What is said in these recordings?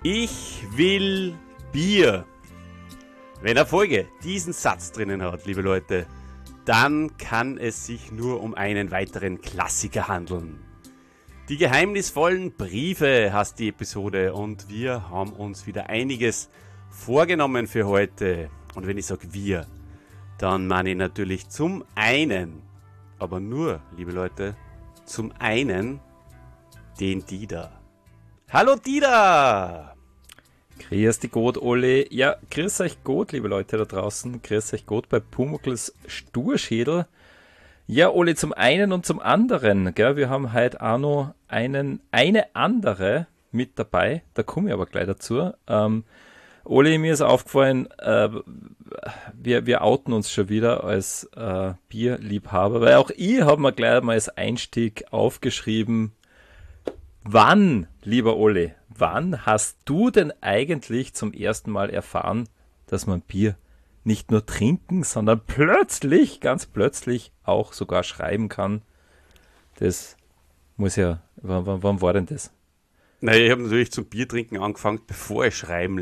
Ich will Bier. Wenn eine Folge diesen Satz drinnen hat, liebe Leute, dann kann es sich nur um einen weiteren Klassiker handeln. Die geheimnisvollen Briefe heißt die Episode und wir haben uns wieder einiges vorgenommen für heute. Und wenn ich sage wir, dann meine ich natürlich zum einen, aber nur, liebe Leute, zum einen den Dieter. Hallo Dieter! Grüß dich Gott, Olli. Ja, grüß euch Gott, liebe Leute da draußen. Grüß euch Gott bei Pumuckls Sturschädel. Ja, Olli, zum einen und zum anderen, gell, wir haben heute auch noch eine andere mit dabei. Da komme ich aber gleich dazu. Olli, mir ist aufgefallen, wir outen uns schon wieder als Bierliebhaber, weil auch ich habe mir gleich mal als Einstieg aufgeschrieben, wann, lieber Olli, wann hast du denn eigentlich zum ersten Mal erfahren, dass man Bier nicht nur trinken, sondern plötzlich, ganz plötzlich auch sogar schreiben kann? Das muss ja, wann war denn das? Naja, ich habe natürlich zum Biertrinken angefangen, bevor ich schreiben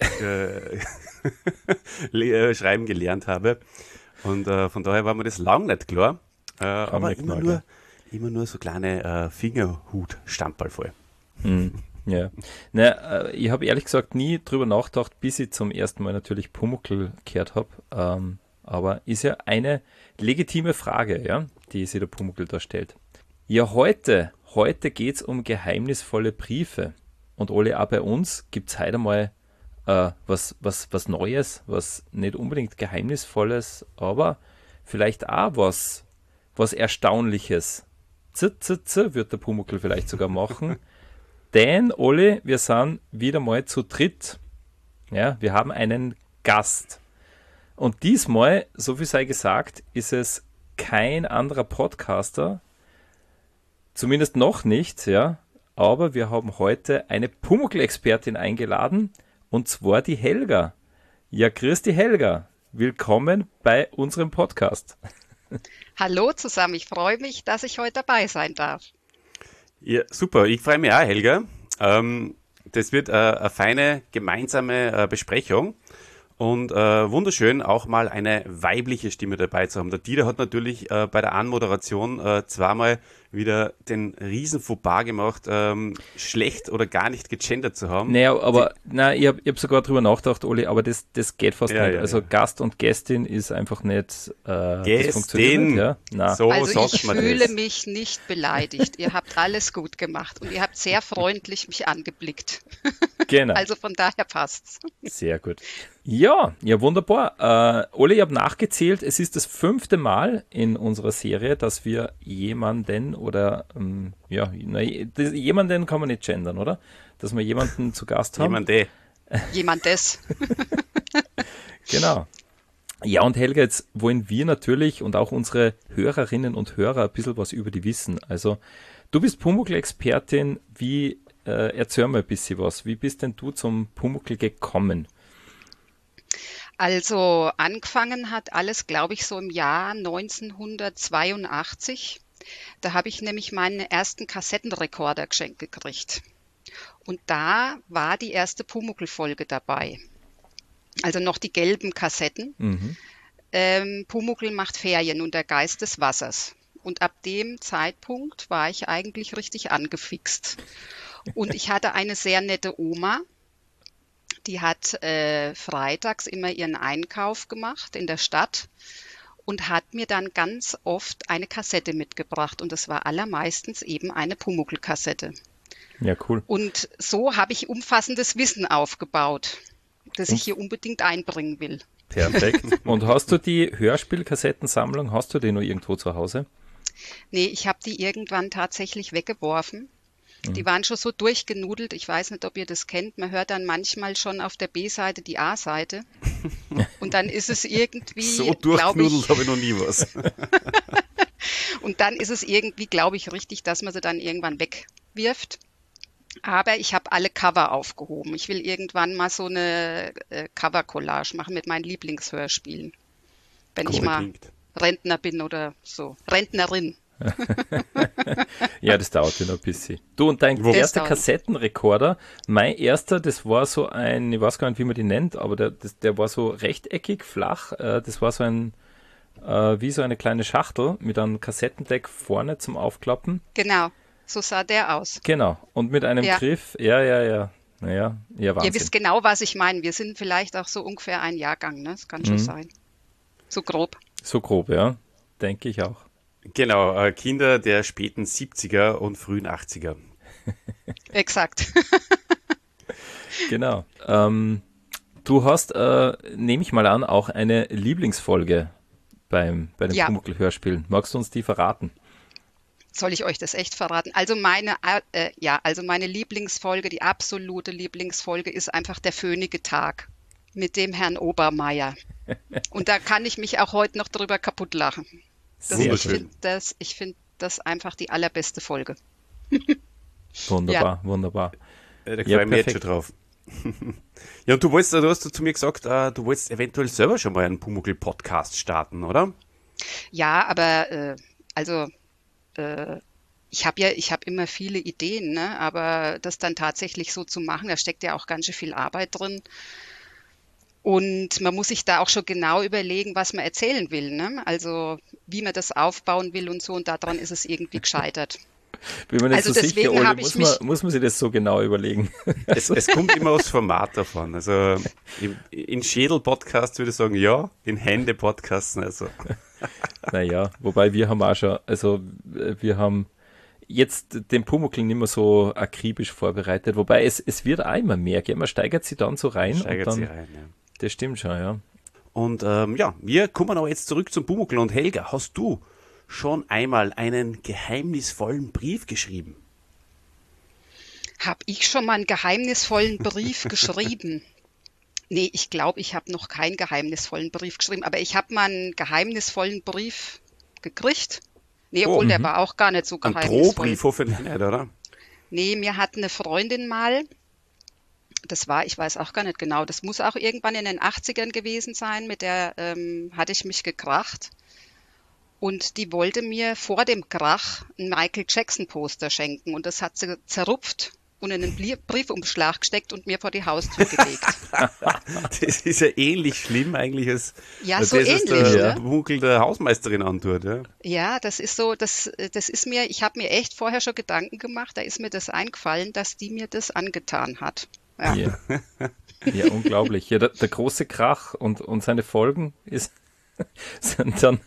schreiben gelernt habe. Und von daher war mir das lang nicht klar. Aber immer nur so kleine Fingerhut-Stamperl voll. Ja. Na, ich habe ehrlich gesagt nie drüber nachgedacht, bis ich zum ersten Mal natürlich Pumuckl gehört habe. Aber ist ja eine legitime Frage, ja, die sich der Pumuckl da stellt. Ja, heute geht es um geheimnisvolle Briefe. Und Olli, auch bei uns gibt es heute mal was Neues, was nicht unbedingt Geheimnisvolles, aber vielleicht auch was Erstaunliches. Wird der Pumuckl vielleicht sogar machen. Denn, Olli, wir sind wieder mal zu dritt. Ja, wir haben einen Gast. Und diesmal, so viel sei gesagt, ist es kein anderer Podcaster, zumindest noch nicht, ja. Aber wir haben heute eine Pumuckl-Expertin eingeladen, und zwar die Helga. Ja, grüß die Helga. Willkommen bei unserem Podcast. Hallo zusammen, ich freue mich, dass ich heute dabei sein darf. Ja, super. Ich freue mich auch, Helga. Das wird eine feine gemeinsame Besprechung und wunderschön, auch mal eine weibliche Stimme dabei zu haben. Der Dieter hat natürlich bei der Anmoderation zweimal wieder den riesen Fauxpas gemacht, schlecht oder gar nicht gegendert zu haben. Naja, aber ich hab sogar drüber nachgedacht, Olli, aber das geht fast nicht. Ja, also ja. Gast und Gästin ist einfach nicht, das Gästin, funktioniert nicht. Ja? Na. so Also sagt ich man fühle das. mich nicht beleidigt. Ihr habt alles gut gemacht und ihr habt sehr freundlich mich angeblickt. Genau. Also von daher passt's. Sehr gut. Ja, wunderbar. Olli, ich habe nachgezählt, es ist das 5. Mal in unserer Serie, dass wir jemanden oder, jemanden kann man nicht gendern, oder? Dass wir jemanden zu Gast haben. Jemandes. Genau. Ja, und Helga, jetzt wollen wir natürlich und auch unsere Hörerinnen und Hörer ein bisschen was über die wissen. Also, du bist Pumuckl-Expertin. Erzähl mal ein bisschen was. Wie bist denn du zum Pumuckl gekommen? Also angefangen hat alles, glaube ich, so im Jahr 1982. Da habe ich nämlich meinen ersten Kassettenrekorder geschenkt gekriegt. Und da war die erste Pumuckl-Folge dabei. Also noch die gelben Kassetten. Pumuckl macht Ferien und der Geist des Wassers. Und ab dem Zeitpunkt war ich eigentlich richtig angefixt. Und ich hatte eine sehr nette Oma, die hat freitags immer ihren Einkauf gemacht in der Stadt und hat mir dann ganz oft eine Kassette mitgebracht. Und das war allermeistens eben eine Pumuckl-Kassette. Ja, cool. Und so habe ich umfassendes Wissen aufgebaut, das ich hier unbedingt einbringen will. Perfekt. Und hast du die Hörspielkassettensammlung, hast du die noch irgendwo zu Hause? Nee, ich habe die irgendwann tatsächlich weggeworfen. Die waren schon so durchgenudelt. Ich weiß nicht, ob ihr das kennt. Man hört dann manchmal schon auf der B-Seite die A-Seite. Und dann ist es irgendwie, So durchgenudelt habe ich noch nie was. Und dann ist es irgendwie, glaube ich, richtig, dass man sie dann irgendwann wegwirft. Aber ich habe alle Cover aufgehoben. Ich will irgendwann mal so eine Cover-Collage machen mit meinen Lieblingshörspielen. Wenn ich mal Rentner bin oder so. Rentnerin. Ja, das dauert ja noch ein bisschen. Du, und dein erster Kassettenrekorder, mein erster, das war so ein, ich weiß gar nicht, wie man die nennt, aber der war so rechteckig, flach. Das war so ein, wie so eine kleine Schachtel mit einem Kassettendeck vorne zum Aufklappen. Genau, so sah der aus. Genau, und mit einem Griff, ja. Naja, ja, Wahnsinn. Ihr wisst genau, was ich meine. Wir sind vielleicht auch so ungefähr ein Jahrgang, ne? Das kann schon sein. So grob. So grob, ja. Denke ich auch. Genau, Kinder der späten 70er und frühen 80er. Exakt. Genau. Du hast, nehme ich mal an, auch eine Lieblingsfolge bei den Pumuckl-Hörspielen. Magst du uns die verraten? Soll ich euch das echt verraten? Also meine Lieblingsfolge, die absolute Lieblingsfolge ist einfach der Föhnige Tag mit dem Herrn Obermeier. Und da kann ich mich auch heute noch drüber kaputt lachen. Ich finde das einfach die allerbeste Folge. Wunderbar, wunderbar. Da freue ich mich jetzt schon drauf. Ja, und du hast zu mir gesagt, du wolltest eventuell selber schon mal einen Pumuckl-Podcast starten, oder? Ja, aber ich habe immer viele Ideen, ne? Aber das dann tatsächlich so zu machen, da steckt ja auch ganz schön viel Arbeit drin. Und man muss sich da auch schon genau überlegen, was man erzählen will, ne? Also wie man das aufbauen will und so. Und daran ist es irgendwie gescheitert. Bin mir nicht so sicher, Ole, muss man sich das so genau überlegen? Es kommt immer aufs Format davon. Also in Schädel-Podcasts würde ich sagen, ja, in Hände-Podcasts also. Naja, wobei wir haben auch schon, also wir haben jetzt den Pumuckl nicht mehr so akribisch vorbereitet, wobei es wird auch immer mehr, gell? Man steigert sich dann so rein. Das stimmt schon, ja. Und wir kommen aber jetzt zurück zum Pumuckl. Und Helga, hast du schon einmal einen geheimnisvollen Brief geschrieben? Habe ich schon mal einen geheimnisvollen Brief geschrieben? Nee, ich glaube, ich habe noch keinen geheimnisvollen Brief geschrieben, aber ich habe mal einen geheimnisvollen Brief gekriegt. Nee, obwohl der war auch gar nicht so geheimnisvoll. Ein Drohbrief hoffentlich nicht, oder? Nee, mir hat eine Freundin mal, das war, ich weiß auch gar nicht genau, das muss auch irgendwann in den 80ern gewesen sein, mit der hatte ich mich gekracht. Und die wollte mir vor dem Krach ein Michael Jackson Poster schenken. Und das hat sie zerrupft und in einen Briefumschlag gesteckt und mir vor die Haustür gelegt. Das ist ja ähnlich schlimm eigentlich als so ähnlich, der Pumuckl der Hausmeisterin antut. Ja, ja, das ist so, das ist mir, ich habe mir echt vorher schon Gedanken gemacht, da ist mir das eingefallen, dass die mir das angetan hat. Ja, ja unglaublich. Ja, der große Krach und seine Folgen sind dann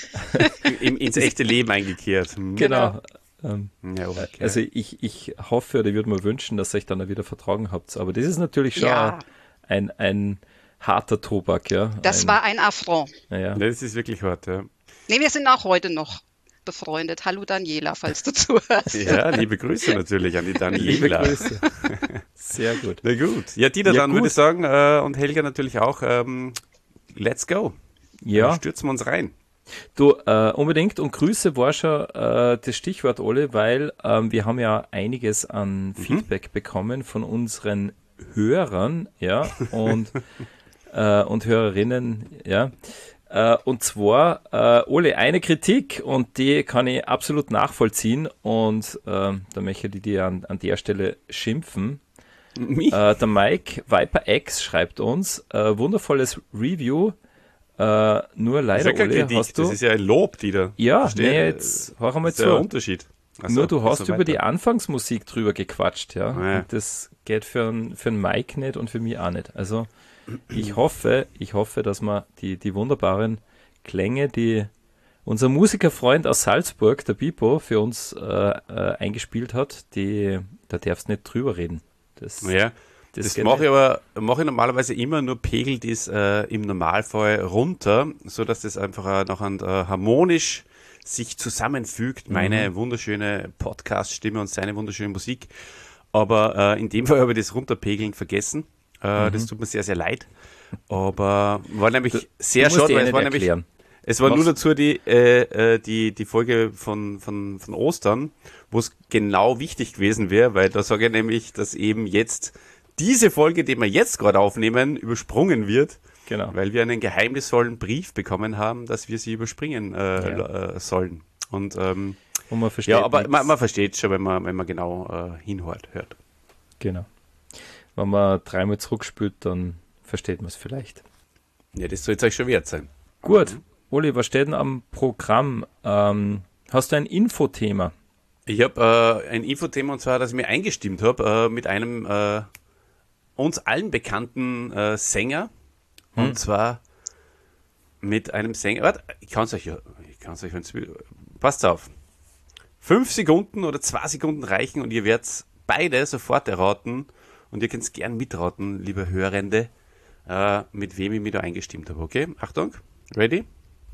ins echte Leben eingekehrt. Genau. Also ich hoffe oder würde mir wünschen, dass ihr euch dann wieder vertragen habt. Aber das ist natürlich schon ein harter Tobak. Ja. Das war ein Affront. Ja. Das ist wirklich hart, ja. Nee, wir sind auch heute noch befreundet. Hallo Daniela, falls du zuhörst. Ja, liebe Grüße natürlich an die Daniela. Liebe Grüße. Sehr gut. Na gut. Ja, Dieter, dann würde ich sagen, und Helga natürlich auch, let's go. Ja. Stürzen wir uns rein. Du, unbedingt. Und Grüße war schon das Stichwort, Ole, weil wir haben ja einiges an Feedback bekommen von unseren Hörern, ja, und Hörerinnen, ja. Und zwar, Ole, eine Kritik und die kann ich absolut nachvollziehen und da möchte ich dir an der Stelle schimpfen. Der Mike Viper X schreibt uns, wundervolles Review, nur leider, Ole, hast du... Das ist ja ein Lob, Dieter. Ja, nee, jetzt hör einmal zu. Das ist der Unterschied. Nur du hast über die Anfangsmusik drüber gequatscht, ja. Und das geht für einen Mike nicht und für mich auch nicht. Also ich hoffe, dass wir die wunderbaren Klänge, die unser Musikerfreund aus Salzburg, der Bipo, für uns eingespielt hat, da darfst du nicht drüber reden. Das mache ich normalerweise immer, nur pegelt es im Normalfall runter, so dass das einfach nachher harmonisch sich zusammenfügt, meine wunderschöne Podcast-Stimme und seine wunderschöne Musik. Aber in dem Fall habe ich das Runterpegeln vergessen. Das tut mir sehr, sehr leid. Aber war nämlich sehr schade, weil es war nur dazu die Folge von Ostern, wo es genau wichtig gewesen wäre, weil da sage ich nämlich, dass eben jetzt diese Folge, die wir jetzt gerade aufnehmen, übersprungen wird, weil wir einen geheimnisvollen Brief bekommen haben, dass wir sie überspringen sollen. Und Und man versteht ja, aber nichts. man versteht schon, wenn man genau hinhört. Hört. Genau. Wenn man dreimal zurückspült, dann versteht man es vielleicht. Ja, das soll es euch schon wert sein. Gut, Uli, was steht denn am Programm? Hast du ein Infothema? Ich habe ein Infothema, und zwar, dass ich mir eingestimmt habe mit einem uns allen bekannten Sänger. Und zwar mit einem Sänger. Warte, ich kann es euch, wenn es will. Passt auf. 5 Sekunden oder 2 Sekunden reichen und ihr werdet beide sofort erraten. Und ihr könnt es gern mitraten, liebe Hörende, mit wem ich mich da eingestimmt habe. Okay? Achtung. Ready?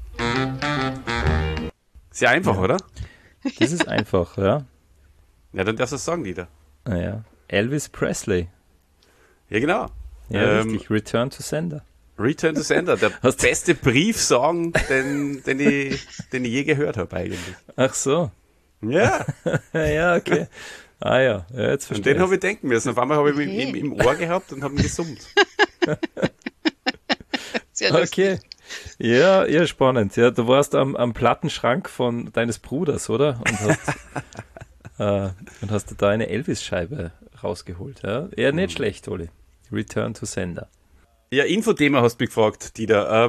Sehr einfach, oder? Das ist einfach, ja. Ja, dann darfst du es sagen, Dieter. Naja. Elvis Presley. Ja, genau. Ja, richtig. Return to Sender. Return to Sender, der beste Briefsong, den ich je gehört habe eigentlich. Ach so. Ja, Ja, okay. Ja, jetzt und verstehe den habe ich denken müssen. Auf einmal habe ich ihn im Ohr gehabt und habe ihn gesummt. Sehr lustig. Okay. Ja, spannend. Ja, du warst am Plattenschrank deines Bruders, oder? Und hast da eine Elvis-Scheibe rausgeholt. Ja, nicht schlecht, Oli. Return to Sender. Ja, Infothema hast du mich gefragt, Dieter.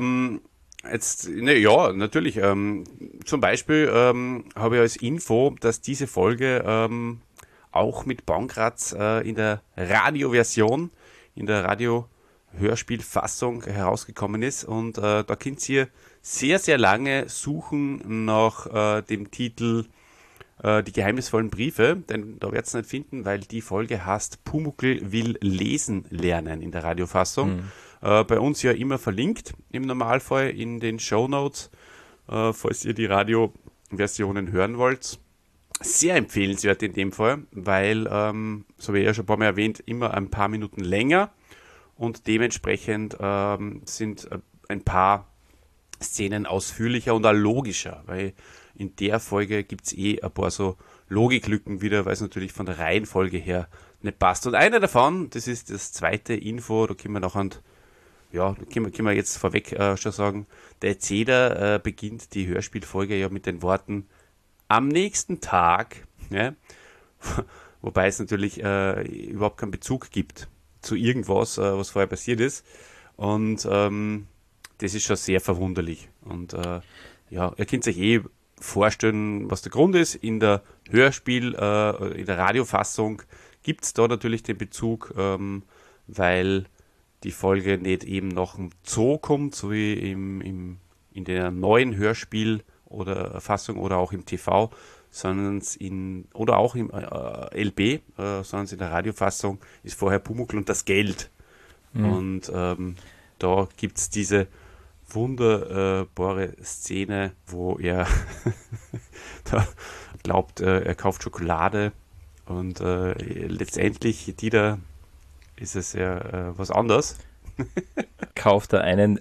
Ja, natürlich. Zum Beispiel habe ich als Info, dass diese Folge auch mit Baumgratz in der Radioversion, in der Radio-Hörspielfassung herausgekommen ist. Und da könnt ihr sehr, sehr lange suchen nach dem Titel Die geheimnisvollen Briefe, denn da werdet ihr nicht finden, weil die Folge heißt Pumuckl will lesen lernen in der Radiofassung. Bei uns ja immer verlinkt, im Normalfall in den Shownotes, falls ihr die Radioversionen hören wollt. Sehr empfehlenswert in dem Fall, weil, so wie ich ja schon ein paar Mal erwähnt, immer ein paar Minuten länger und dementsprechend sind ein paar Szenen ausführlicher und auch logischer, weil in der Folge gibt es ein paar so Logiklücken wieder, weil es natürlich von der Reihenfolge her nicht passt. Und einer davon, das ist das zweite Info, da können wir nachher, ja, können wir jetzt vorweg schon sagen, der Erzähler beginnt die Hörspielfolge ja mit den Worten am nächsten Tag, ja, wobei es natürlich überhaupt keinen Bezug gibt zu irgendwas, was vorher passiert ist. Und das ist schon sehr verwunderlich. Und ja, ihr könnt euch vorstellen, was der Grund ist. In der in der Radiofassung gibt es da natürlich den Bezug, weil die Folge nicht eben nach dem Zoo kommt, so wie in der neuen Hörspiel oder Fassung oder auch im TV, sondern oder auch im LB, sondern in der Radiofassung ist vorher Pumuckl und das Geld. Und da gibt es diese wunderbare Szene, wo er da glaubt, er kauft Schokolade und letztendlich, Dieter, ist es ja was anderes. Kauft er einen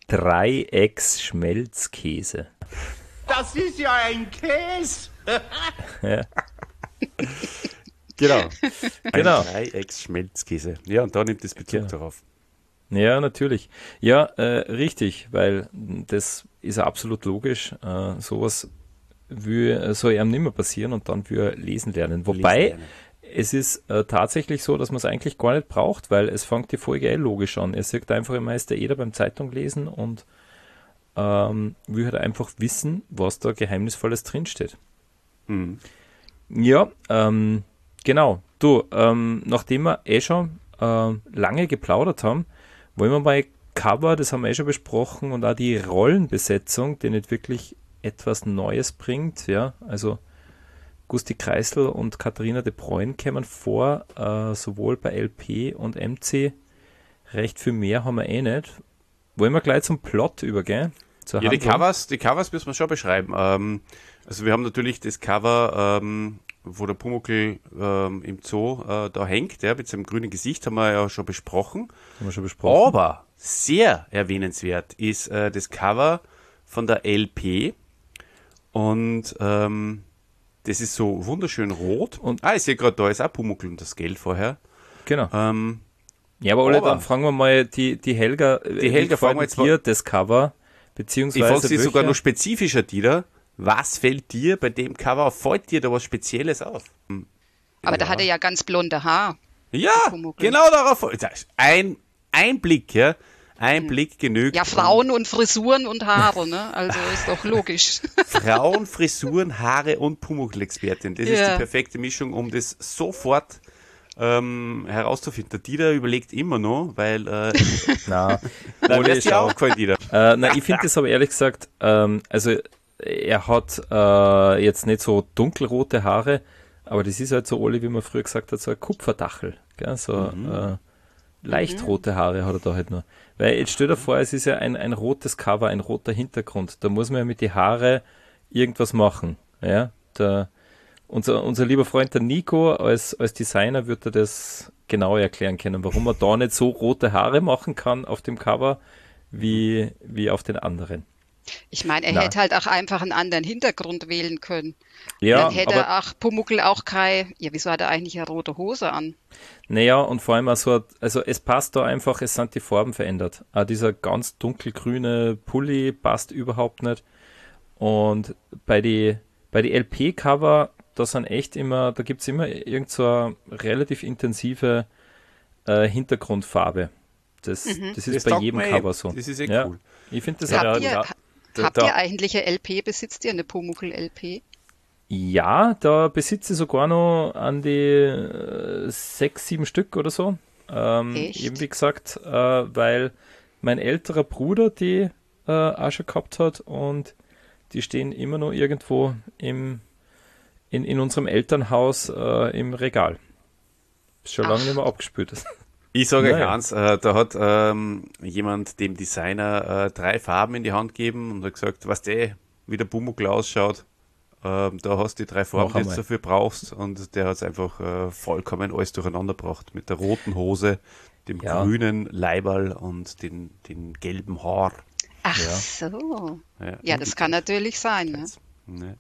Dreiecks-Schmelzkäse. Das ist ja ein Käse. Ja. Genau. Genau. Ein Dreiecks-Schmelzkäse. Ja, und da nimmt es Bezug Genau. darauf. Ja, natürlich. Ja, richtig, weil das ist ja absolut logisch. Sowas soll einem nicht mehr passieren und dann wir lesen lernen. Wobei, Lesen lernen. es ist tatsächlich so, dass man es eigentlich gar nicht braucht, weil es fängt die Folge logisch an. Er sagt einfach immer, ist der Eder beim Zeitung lesen und will halt einfach wissen, was da Geheimnisvolles drinsteht. Ja, genau. Du, nachdem wir schon lange geplaudert haben, wollen wir mal Cover, das haben wir schon besprochen, und auch die Rollenbesetzung, die nicht wirklich etwas Neues bringt. Ja, also Gusti Kreisel und Katharina de Bruyne kämen vor, sowohl bei LP und MC. Recht viel mehr haben wir nicht. Wollen wir gleich zum Plot übergehen? Zur Ja, die Handlung? Covers müssen wir schon beschreiben. Also wir haben natürlich das Cover, wo der Pumuckl im Zoo da hängt, ja, mit seinem grünen Gesicht, haben wir ja schon besprochen. Haben wir schon besprochen. Aber sehr erwähnenswert ist das Cover von der LP. Und das ist so wunderschön rot. Und- Ich sehe gerade, da ist auch Pumuckl und das Geld vorher. Genau. Ja, aber Ole, aber- dann fragen wir mal die Helga. Die Helga fragen wir jetzt hier das Cover, Ich beziehungsweise frage Sie sogar welche- noch spezifischer, Dieter. Was fällt dir bei dem Cover auf? Fällt dir da was Spezielles auf? Aber da hat er ja ganz blonde Haar. Ja, Pumuckl. genau darauf. Ein Blick, ja. Ein Blick genügt. Ja, Frauen und Frisuren und Haare, ne? Also ist doch logisch. Frauen, Frisuren, Haare und Pumuckl-Expertin. Das ist Ja. die perfekte Mischung, um das sofort herauszufinden. Der Dieter überlegt immer noch, weil Na, dann Ole, wär's dir schau. aufgefallen, Dieter. Ich finde das aber ehrlich gesagt, also er hat jetzt nicht so dunkelrote Haare, aber das ist halt so, Ole, wie man früher gesagt hat, so ein Kupferdachel. Gell? So leicht rote Haare hat er da halt nur. Weil jetzt stell dir vor, es ist ja ein rotes Cover, ein roter Hintergrund. Da muss man ja mit die Haare irgendwas machen. Ja? Unser lieber Freund der Nico als Designer wird er das genau erklären können, warum man da nicht so rote Haare machen kann auf dem Cover wie auf den anderen. Ich meine, er Na. hätte halt auch einfach einen anderen Hintergrund wählen können. Ja, Dann hätte aber Pumuckl auch ja, wieso hat er eigentlich eine rote Hose an? naja, und vor allem auch so, also es passt da einfach, es sind die Farben verändert. Auch dieser ganz dunkelgrüne Pulli passt überhaupt nicht. Und bei die LP-Cover, da gibt es immer irgend so eine relativ intensive Hintergrundfarbe. Das ist bei taugt jedem mir Cover so. Das ist Ja. cool. Ich finde das Habt auch ihr, ja, habt da- ihr eigentlich eine LP? Besitzt ihr eine Pumuckl-LP? ja, da besitze ich sogar noch an die 6, 7 Stück oder so. Echt? Eben wie gesagt, weil mein älterer Bruder die auch schon gehabt hat und die stehen immer noch irgendwo in unserem Elternhaus im Regal. Ist schon lange Ach. nicht mehr abgespült. Ich sage euch Naja. eins, da hat jemand dem Designer 3 Farben in die Hand gegeben und hat gesagt, was wie der Pumuckl ausschaut, da hast du die 3 Farben, Mach die du einmal. dafür brauchst, und der hat es einfach vollkommen alles durcheinander gebracht. Mit der roten Hose, dem Ja. grünen Leiberl und den gelben Haar. Ach Ja. so. Ja, Ja, das kann natürlich sein. Ne? Ne?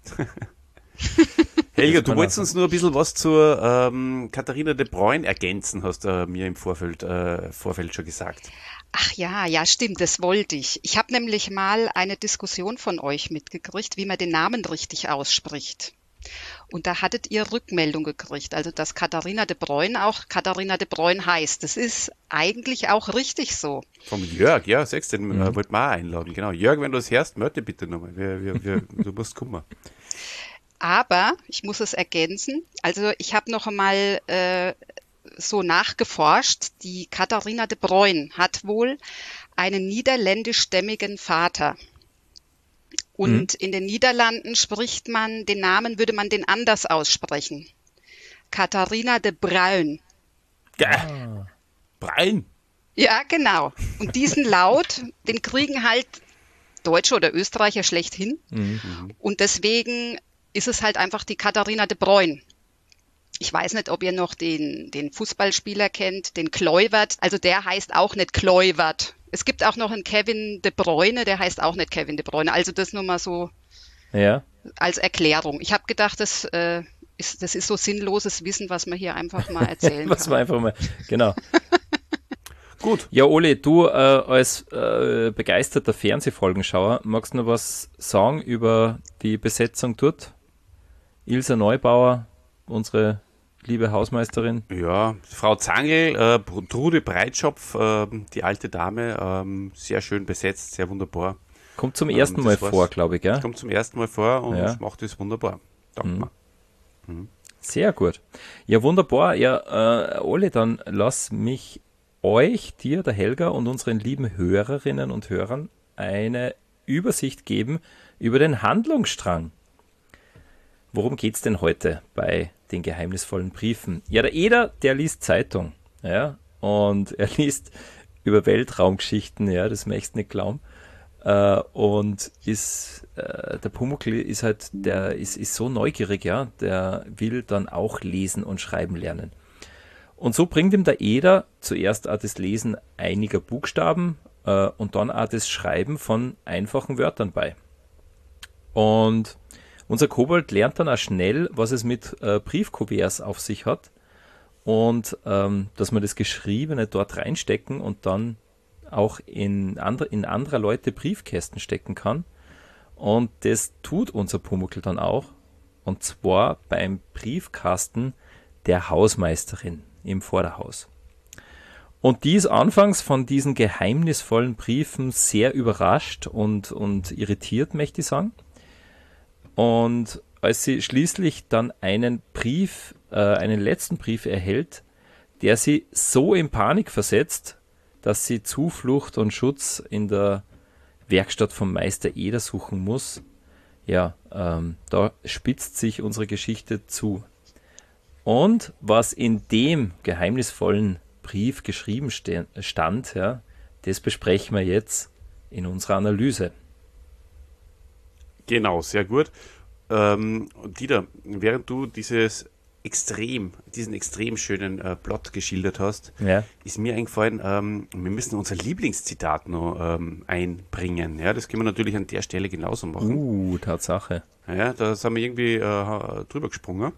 Helga, du man wolltest auch. uns nur ein bisschen was zur Katharina de Bruyne ergänzen, hast du mir im Vorfeld schon gesagt. Ach ja, ja, stimmt, das wollte ich. Ich habe nämlich mal eine Diskussion von euch mitgekriegt, wie man den Namen richtig ausspricht. Und da hattet ihr Rückmeldung gekriegt, also dass Katharina de Bruyne auch Katharina de Bruyne heißt. Das ist eigentlich auch richtig so. Vom Jörg, ja, sagst du, den wollten wir auch einladen. Genau, Jörg, wenn du es hörst, melde dich bitte nochmal. Du musst kommen. Aber ich muss es ergänzen. Also ich habe noch einmal so nachgeforscht. Die Katharina de Bruyne hat wohl einen niederländischstämmigen Vater. Und in den Niederlanden würde man den anders aussprechen. Katharina de Bruyn. Brian! Ja, genau. Und diesen Laut, den kriegen halt Deutsche oder Österreicher schlecht hin. Und deswegen ist es halt einfach die Katharina de Bruyne. Ich weiß nicht, ob ihr noch den Fußballspieler kennt, den Kluivert. Also der heißt auch nicht Kluivert. Es gibt auch noch einen Kevin de Bruyne, der heißt auch nicht Kevin de Bruyne. Also das nur mal so Ja. als Erklärung. Ich habe gedacht, das ist so sinnloses Wissen, was man hier einfach mal erzählen Was kann. war einfach mal, genau. Gut. Ja, Ole, du als begeisterter Fernsehfolgenschauer, magst du noch was sagen über die Besetzung dort? Ilse Neubauer, unsere liebe Hausmeisterin. Ja, Frau Zangl, Trude Breitschopf, die alte Dame, sehr schön besetzt, sehr wunderbar. Kommt zum ersten das Mal war's. vor, glaube ich, gell? Kommt zum ersten Mal vor und Ja. macht es wunderbar. Danke mal. Sehr gut. Ja, wunderbar. Ja, Ole, dann lass mich dir, der Helga und unseren lieben Hörerinnen und Hörern eine Übersicht geben über den Handlungsstrang. Worum geht's denn heute bei den geheimnisvollen Briefen? Ja, der Eder, der liest Zeitung, ja, und er liest über Weltraumgeschichten, ja, das möchtest du nicht glauben. Und der Pumuckl ist halt, der ist so neugierig, ja, der will dann auch lesen und schreiben lernen. Und so bringt ihm der Eder zuerst auch das Lesen einiger Buchstaben und dann auch das Schreiben von einfachen Wörtern bei. Und unser Kobold lernt dann auch schnell, was es mit Briefkuverts auf sich hat und dass man das Geschriebene dort reinstecken und dann auch in anderer Leute Briefkästen stecken kann. Und das tut unser Pumuckl dann auch. Und zwar beim Briefkasten der Hausmeisterin im Vorderhaus. Und die ist anfangs von diesen geheimnisvollen Briefen sehr überrascht und irritiert, möchte ich sagen. Und als sie schließlich dann einen letzten Brief erhält, der sie so in Panik versetzt, dass sie Zuflucht und Schutz in der Werkstatt vom Meister Eder suchen muss, ja, da spitzt sich unsere Geschichte zu. Und was in dem geheimnisvollen Brief geschrieben stand, ja, das besprechen wir jetzt in unserer Analyse. Genau, sehr gut. Dieter, während du diesen extrem schönen Plot geschildert hast, Ja. ist mir eingefallen, wir müssen unser Lieblingszitat noch einbringen. Ja, das können wir natürlich an der Stelle genauso machen. Tatsache. Ja, da sind wir irgendwie drüber gesprungen.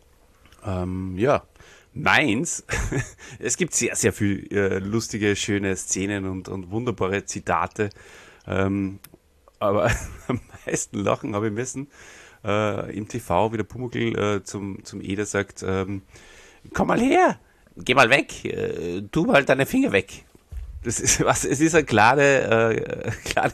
Ja, meins, es gibt sehr, sehr viel lustige, schöne Szenen und wunderbare Zitate. Aber am meisten lachen habe ich müssen im TV, wie der Pumuckl zum Eder sagt, komm mal her, geh mal weg, tu mal deine Finger weg. Das ist was, es ist eine klare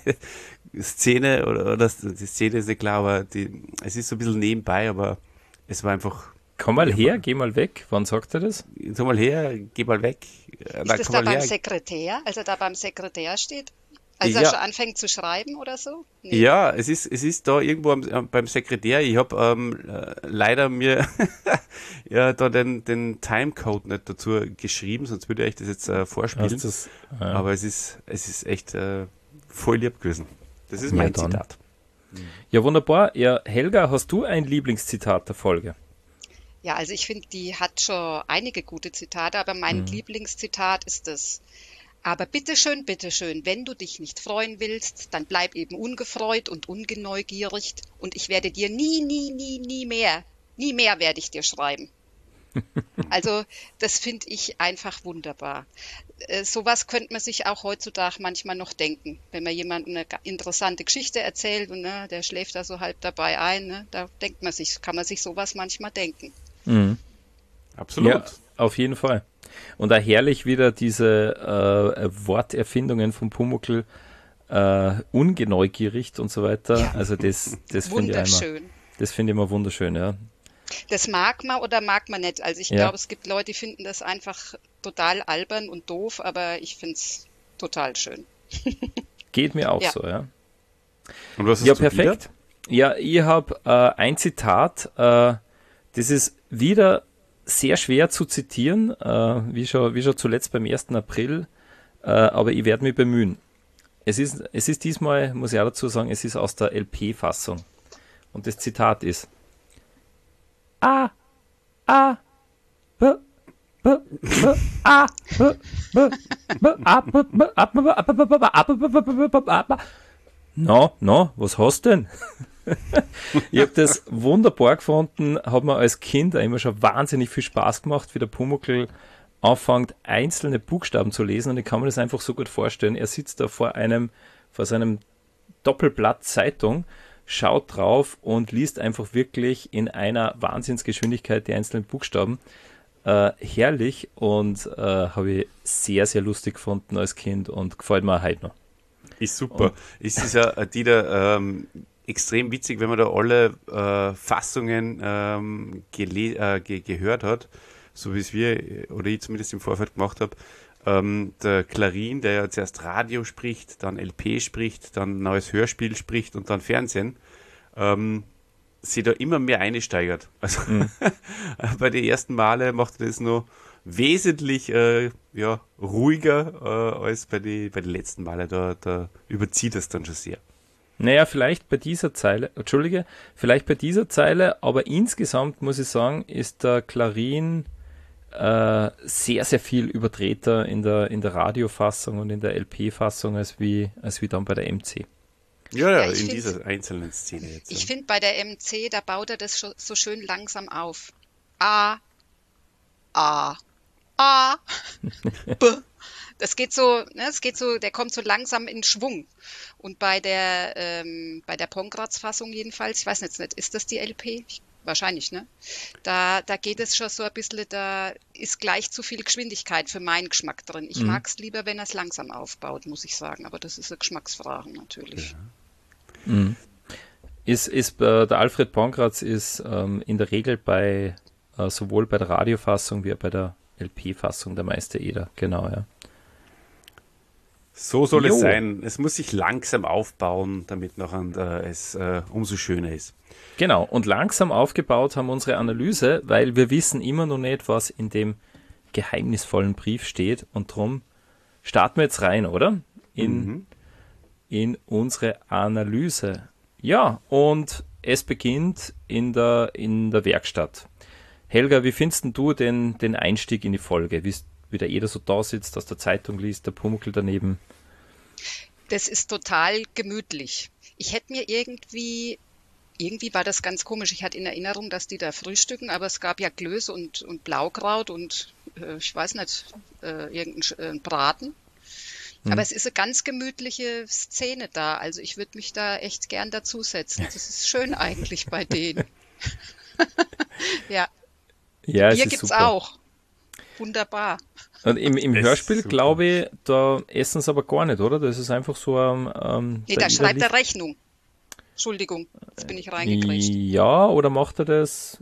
Szene, oder die Szene ist nicht klar, aber es ist so ein bisschen nebenbei, aber es war einfach. Komm mal her, geh mal weg. Wann sagt er das? Komm mal her, geh mal weg. Ist das da beim Sekretär, als er da beim Sekretär steht? Als er schon anfängt zu schreiben oder so? Nee. Ja, es ist da irgendwo beim Sekretär. Ich habe leider mir ja da den Timecode nicht dazu geschrieben, sonst würde ich das jetzt vorspielen. Aber es ist echt voll lieb gewesen. Das ist mein Zitat. Ja, wunderbar. Ja, Helga, hast du ein Lieblingszitat der Folge? Ja, also ich finde, die hat schon einige gute Zitate, aber mein Lieblingszitat ist das: Aber bitteschön, wenn du dich nicht freuen willst, dann bleib eben ungefreut und ungeneugierig und ich werde dir nie mehr werde ich dir schreiben. Also das finde ich einfach wunderbar. Sowas könnte man sich auch heutzutage manchmal noch denken, wenn man jemandem eine interessante Geschichte erzählt und der schläft da so halb dabei ein, da kann man sich sowas manchmal denken. Mhm. Absolut. Ja, auf jeden Fall. Und auch herrlich wieder diese Worterfindungen von Pumuckl, ungeneugierig und so weiter. Ja. Also das finde ich immer wunderschön, ja. Das mag man oder mag man nicht. Also ich glaube, es gibt Leute, die finden das einfach total albern und doof, aber ich finde es total schön. Geht mir auch so, ja. Und was hast du perfekt. Wieder? Ja, ich habe ein Zitat, das ist wieder sehr schwer zu zitieren, wie schon zuletzt beim 1. April, aber ich werde mich bemühen. Es ist diesmal, muss ich auch dazu sagen, es ist aus der LP-Fassung. Und das Zitat ist: No, was hast du denn? Ich habe das wunderbar gefunden, hat mir als Kind immer schon wahnsinnig viel Spaß gemacht, wie der Pumuckl anfängt, einzelne Buchstaben zu lesen, und ich kann mir das einfach so gut vorstellen. Er sitzt da vor seinem Doppelblatt Zeitung, schaut drauf und liest einfach wirklich in einer Wahnsinnsgeschwindigkeit die einzelnen Buchstaben. Herrlich, und habe ich sehr, sehr lustig gefunden als Kind und gefällt mir auch heute noch. Ist super. Es ist ja, Dieter, extrem witzig, wenn man da alle Fassungen gehört hat, so wie es wir oder ich zumindest im Vorfeld gemacht habe. Der Clarin, der ja zuerst Radio spricht, dann LP spricht, dann neues Hörspiel spricht und dann Fernsehen, sich da immer mehr einsteigert. Also bei den ersten Male macht er das noch wesentlich ruhiger als bei den letzten Male. Da überzieht es dann schon sehr. Naja, vielleicht bei dieser Zeile, aber insgesamt muss ich sagen, ist der Clarin sehr, sehr viel überdrehter in der Radiofassung und in der LP-Fassung als wie dann bei der MC. Ja, in dieser einzelnen Szene jetzt. Ich finde, bei der MC, da baut er das so schön langsam auf. A, B. Das geht so, ne, der kommt so langsam in Schwung. Und bei der Pongratz-Fassung jedenfalls, ich weiß jetzt nicht, ist das die LP? Wahrscheinlich, ne? Da geht es schon so ein bisschen, da ist gleich zu viel Geschwindigkeit für meinen Geschmack drin. Ich mag es lieber, wenn er es langsam aufbaut, muss ich sagen. Aber das ist eine Geschmacksfrage natürlich. Mhm. Der Alfred Pongratz ist in der Regel sowohl bei der Radiofassung wie auch bei der LP-Fassung der Meister Eder, genau, ja. So soll es sein. Es muss sich langsam aufbauen, damit nachher es umso schöner ist. Genau, und langsam aufgebaut haben unsere Analyse, weil wir wissen immer noch nicht, was in dem geheimnisvollen Brief steht, und darum starten wir jetzt rein, oder? In unsere Analyse. Ja, und es beginnt in der Werkstatt. Helga, wie findest du den Einstieg in die Folge? Wie der Eder so da sitzt, aus der Zeitung liest, der Pumuckl daneben? Das ist total gemütlich. Ich hätte mir irgendwie war das ganz komisch. Ich hatte in Erinnerung, dass die da frühstücken, aber es gab ja Klöße und Blaukraut und ich weiß nicht, irgendein Braten. Aber es ist eine ganz gemütliche Szene da. Also ich würde mich da echt gern dazusetzen. Das ist schön eigentlich bei denen. Ja. Ja, Bier gibt's super. Auch. Wunderbar. Und im Hörspiel, glaube ich, da essen sie aber gar nicht, oder? Das ist einfach so nee, da schreibt er Rechnung. Entschuldigung, jetzt bin ich reingekriegt. Ja, oder macht er das?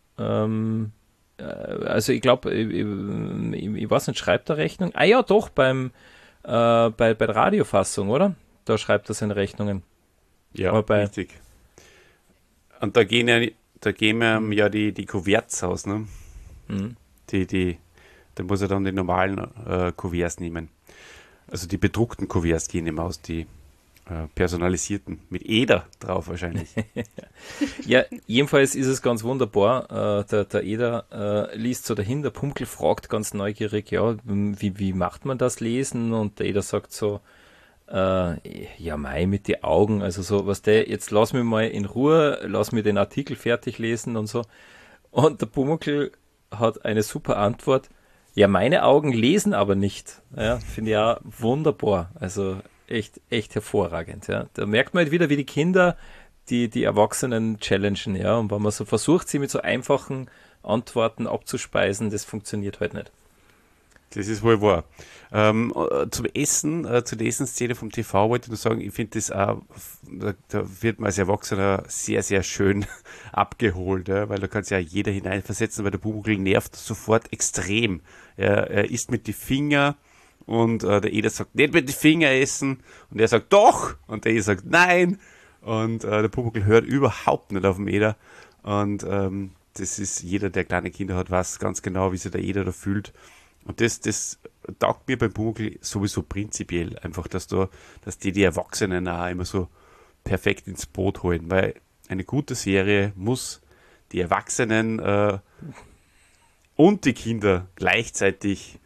Also ich glaube, ich weiß nicht, schreibt er Rechnung? Ah ja, doch, bei der Radiofassung, oder? Da schreibt er seine Rechnungen. Ja, richtig. Und da gehen ja die Kuverts aus, ne? Mhm. Da muss er dann die normalen Kuverts nehmen. Also die bedruckten Kuverts gehen ihm aus, die personalisierten, mit Eder drauf wahrscheinlich. Ja, jedenfalls ist es ganz wunderbar. Der Eder liest so dahin, der Pumuckl fragt ganz neugierig, ja, wie macht man das Lesen? Und der Eder sagt so, ja mei, mit den Augen, also so, jetzt lass mich mal in Ruhe, lass mir den Artikel fertig lesen und so. Und der Pumuckl hat eine super Antwort, ja, meine Augen lesen aber nicht. Ja, finde ich ja wunderbar, also echt hervorragend, ja. Da merkt man halt wieder, wie die Kinder die Erwachsenen challengen, ja. Und wenn man so versucht, sie mit so einfachen Antworten abzuspeisen, das funktioniert halt nicht. Das ist wohl wahr. Zum Essen, zu der Essensszene vom TV wollte ich nur sagen, ich finde das auch, da wird man als Erwachsener sehr, sehr schön abgeholt, ja, weil da kann sich ja jeder hineinversetzen, weil der Pumuckl nervt sofort extrem. Er isst mit den Fingern. Und der Eder sagt, nicht mit den Finger essen. Und er sagt, doch. Und der Eder sagt, nein. Und der Pumuckl hört überhaupt nicht auf den Eder. Und das ist, jeder, der kleine Kinder hat, weiß ganz genau, wie sich der Eder da fühlt. Und das taugt mir beim Pumuckl sowieso prinzipiell. Einfach, dass die Erwachsenen auch immer so perfekt ins Boot holen. Weil eine gute Serie muss die Erwachsenen und die Kinder gleichzeitig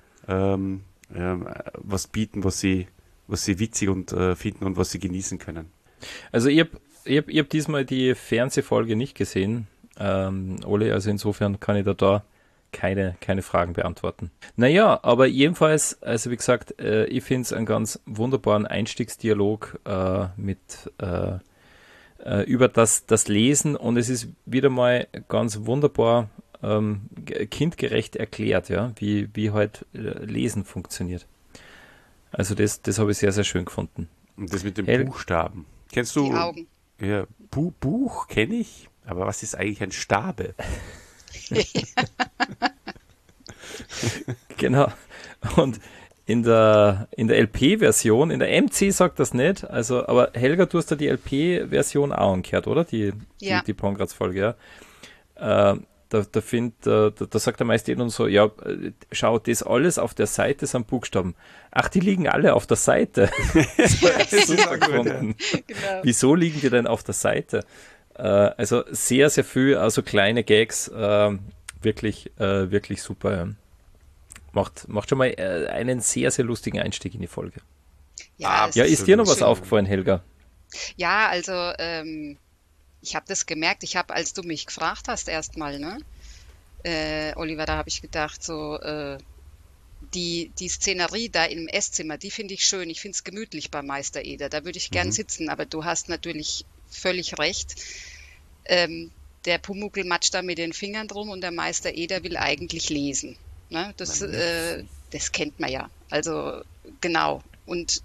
was bieten, was sie witzig und finden und was sie genießen können. Also ich hab diesmal die Fernsehfolge nicht gesehen, Oli, also insofern kann ich da keine Fragen beantworten. Naja, aber jedenfalls, also wie gesagt, ich finde es einen ganz wunderbaren Einstiegsdialog über das Lesen, und es ist wieder mal ganz wunderbar kindgerecht erklärt, ja, wie halt Lesen funktioniert. Also das habe ich sehr, sehr schön gefunden. Und das mit den Buchstaben. Kennst du? Die Augen. Ja, Buch kenne ich, aber was ist eigentlich ein Stabe? Genau. Und in der LP-Version, in der MC sagt das nicht, also, aber Helga, du hast da die LP-Version auch angehört, oder? Die Pongratz-Folge, ja. Da sagt der Meister und so, ja, schau, das alles auf der Seite sind Buchstaben. Ach, die liegen alle auf der Seite. Super gefunden. Genau. Wieso liegen die denn auf der Seite? Also sehr, sehr viel, also kleine Gags, wirklich super. Ja. Macht schon mal einen sehr, sehr lustigen Einstieg in die Folge. Ja, ist dir noch was aufgefallen, Helga? Ja, also ich habe das gemerkt, als du mich gefragt hast erstmal, ne? Oliver, da habe ich gedacht, so, die Szenerie da im Esszimmer, die finde ich schön. Ich finde es gemütlich bei Meister Eder. Da würde ich gern sitzen, aber du hast natürlich völlig recht. Der Pumuckl matscht da mit den Fingern drum und der Meister Eder will eigentlich lesen. Ne? Das kennt man ja. Also genau. Und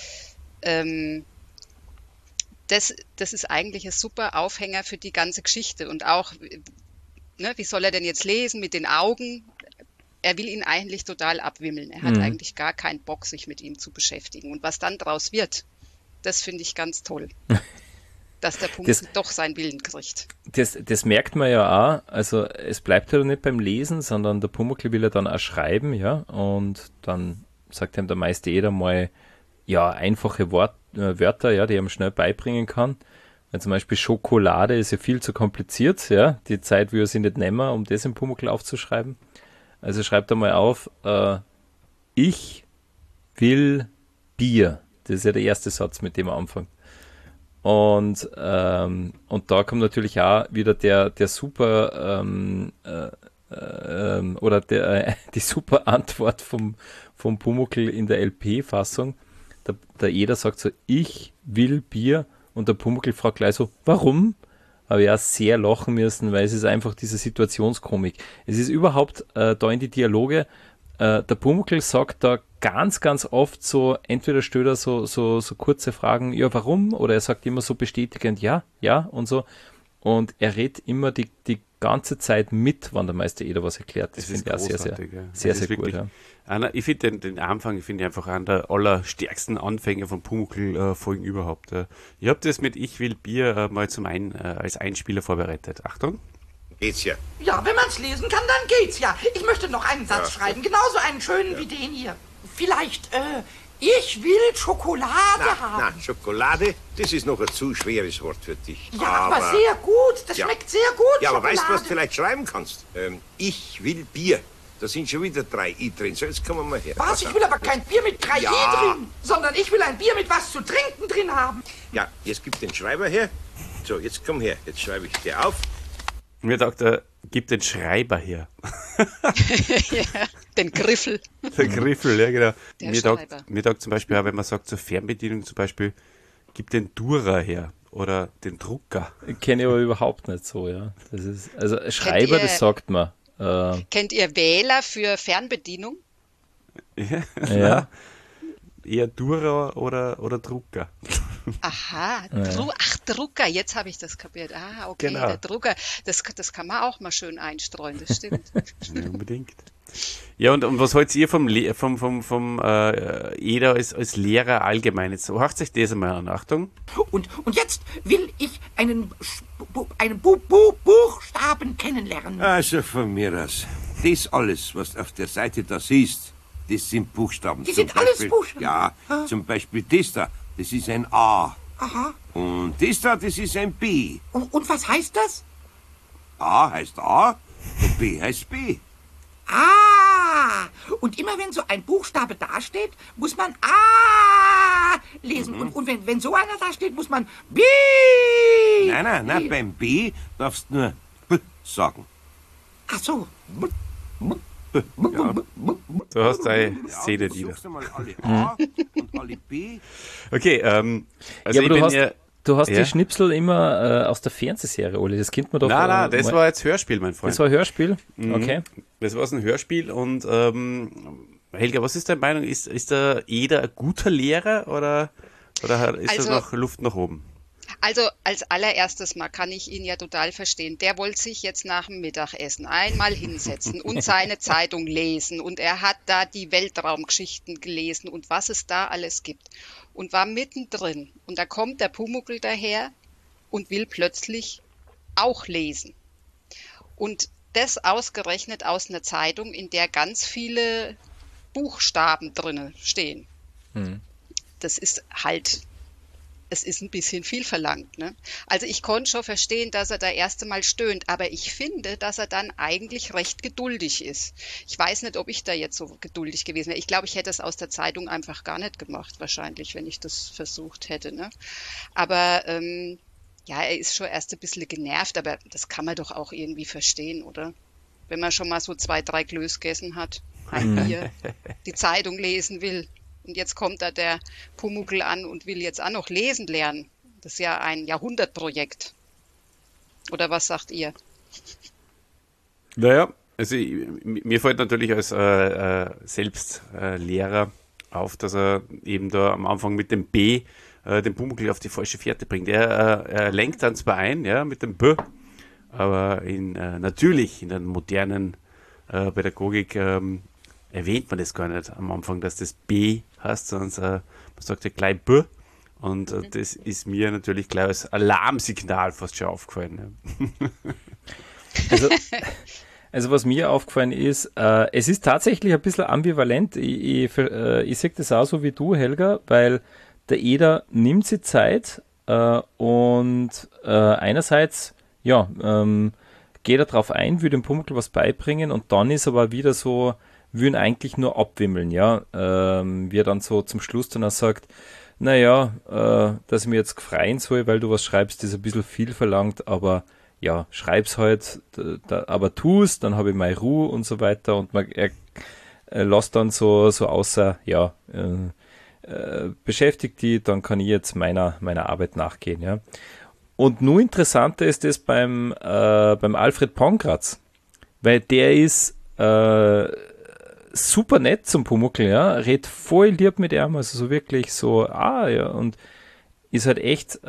das ist eigentlich ein super Aufhänger für die ganze Geschichte. Und auch, ne, wie soll er denn jetzt lesen mit den Augen? Er will ihn eigentlich total abwimmeln. Er hat eigentlich gar keinen Bock, sich mit ihm zu beschäftigen. Und was dann draus wird, das finde ich ganz toll. Dass der Pumuckl doch seinen Willen kriegt. Das merkt man ja auch. Also es bleibt ja nicht beim Lesen, sondern der Pumuckl will ja dann auch schreiben, ja. Und dann sagt ihm der Meister Eder mal, ja, einfache Wörter, ja, die er ihm schnell beibringen kann. Weil zum Beispiel Schokolade ist ja viel zu kompliziert, ja. Die Zeit will er sich nicht nehmen, um das im Pumuckl aufzuschreiben. Also schreibt er mal auf, ich will Bier. Das ist ja der erste Satz, mit dem er anfängt. Und da kommt natürlich auch wieder der super oder die super Antwort vom Pumuckl in der LP-Fassung. Der Eder sagt so, ich will Bier, und der Pumuckl fragt gleich so, warum? Habe ich auch sehr lachen müssen, weil es ist einfach diese Situationskomik. Es ist überhaupt da in die Dialoge, der Pumuckl sagt da ganz, ganz oft so, entweder stellt er so kurze Fragen, ja, warum? Oder er sagt immer so bestätigend, ja, und so. Und er redet immer die ganze Zeit mit, wenn der Meister Eder was erklärt. Das finde ich auch sehr gut. Ja. Ich finde den Anfang, ich finde einfach einer der allerstärksten Anfänge von Pumuckl-Folgen überhaupt. Ich habe das mit Ich will Bier mal als Einspieler vorbereitet. Achtung. Geht's ja. Ja, wenn man's lesen kann, dann geht's ja. Ich möchte noch einen Satz schreiben, genauso einen schönen wie den hier. Vielleicht, ich will Schokolade haben. Na, Schokolade, das ist noch ein zu schweres Wort für dich. Ja, aber sehr gut, das schmeckt sehr gut, Ja, aber Schokolade. weißt du, was du vielleicht schreiben kannst? Ich will Bier. Da sind schon wieder 3 I drin. So, jetzt kommen wir mal her. Was? Ich will aber kein Bier mit 3 I drin, sondern ich will ein Bier mit was zu trinken drin haben. Ja, jetzt gib den Schreiber her. So, jetzt komm her. Jetzt schreibe ich dir auf. Mir sagt er, gib den Schreiber her. Ja, den Griffel. Der Griffel, ja genau. Der Mir sagt zum Beispiel auch, wenn man sagt zur Fernbedienung zum Beispiel, gib den Durer her oder den Drucker. Kenne ich aber überhaupt nicht so, ja. Das ist, also Schreiber, das sagt man. Kennt ihr Wähler für Fernbedienung? Ja. Eher Durer oder Drucker. Aha, Drucker, jetzt habe ich das kapiert. Ah, okay, Genau. der Drucker, das kann man auch mal schön einstreuen, das stimmt. Ja, unbedingt. Ja, und was haltet ihr vom Eder als Lehrer allgemein? Jetzt hört euch das einmal an, Achtung. Und jetzt will ich einen Buchstaben kennenlernen. Also von mir aus. Das alles, was auf der Seite da siehst, das sind Buchstaben. Die sind alles Buchstaben? Ja, zum Beispiel das da, das ist ein A. Aha. Und das da, das ist ein B. Und was heißt das? A heißt A und B heißt B. Ah! Und immer wenn so ein Buchstabe dasteht, muss man A lesen. Und wenn so einer da steht, muss man B. Nein, beim B darfst du nur B sagen. Ach so. Du hast eine Szene wieder. Suchst du mal alle A und alle B. Okay, also Ja, aber du hast ja? die Schnipsel immer aus der Fernsehserie, Oli. Das kennt man doch. Nein, das war jetzt Hörspiel, mein Freund. Das war Hörspiel? Okay. Das war ein Hörspiel und Helga, was ist deine Meinung? Ist der Eder ein guter Lehrer oder ist da noch Luft nach oben? Also als allererstes mal kann ich ihn ja total verstehen. Der wollte sich jetzt nach dem Mittagessen einmal hinsetzen und seine Zeitung lesen. Und er hat da die Weltraumgeschichten gelesen und was es da alles gibt. Und war mittendrin. Und da kommt der Pumuckl daher und will plötzlich auch lesen. Und das ausgerechnet aus einer Zeitung, in der ganz viele Buchstaben drinne stehen. Das ist halt... Es ist ein bisschen viel verlangt, ne? Also ich konnte schon verstehen, dass er da erst einmal stöhnt, aber ich finde, dass er dann eigentlich recht geduldig ist. Ich weiß nicht, ob ich da jetzt so geduldig gewesen wäre. Ich glaube, ich hätte es aus der Zeitung einfach gar nicht gemacht, wahrscheinlich, wenn ich das versucht hätte, ne? Aber ja, er ist schon erst ein bisschen genervt, aber das kann man doch auch irgendwie verstehen, oder? Wenn man schon mal so 2, 3 Klöß gegessen hat. ein Bier die Zeitung lesen will. Und jetzt kommt da der Pumuckl an und will jetzt auch noch lesen lernen. Das ist ja ein Jahrhundertprojekt. Oder was sagt ihr? Naja, also mir fällt natürlich als Selbstlehrer auf, dass er eben da am Anfang mit dem B den Pumuckl auf die falsche Fährte bringt. Er lenkt dann zwar ein, ja, mit dem B, aber natürlich in der modernen Pädagogik erwähnt man das gar nicht am Anfang, dass das B heißt, sondern man sagt ja gleich B. Und das ist mir natürlich gleich als Alarmsignal fast schon aufgefallen. Ja. Also was mir aufgefallen ist, es ist tatsächlich ein bisschen ambivalent. Ich sehe das auch so wie du, Helga, weil der Eder nimmt sich Zeit und einerseits geht er drauf ein, will dem Pumuckl was beibringen und dann ist aber wieder so, will ihn eigentlich nur abwimmeln, ja. Wie er dann so zum Schluss dann auch sagt, naja, dass ich mir jetzt freuen soll, weil du was schreibst, ist ein bisschen viel verlangt, aber ja, schreib's halt, aber tu's, dann habe ich meine Ruhe und so weiter und er lässt dann so außer, ja, beschäftigt die, dann kann ich jetzt meiner Arbeit nachgehen, ja. Und nur interessanter ist es beim Alfred Pongratz, weil der ist super nett zum Pumuckl, ja, redet voll lieb mit ihm, also so wirklich so, ja, und ist halt echt,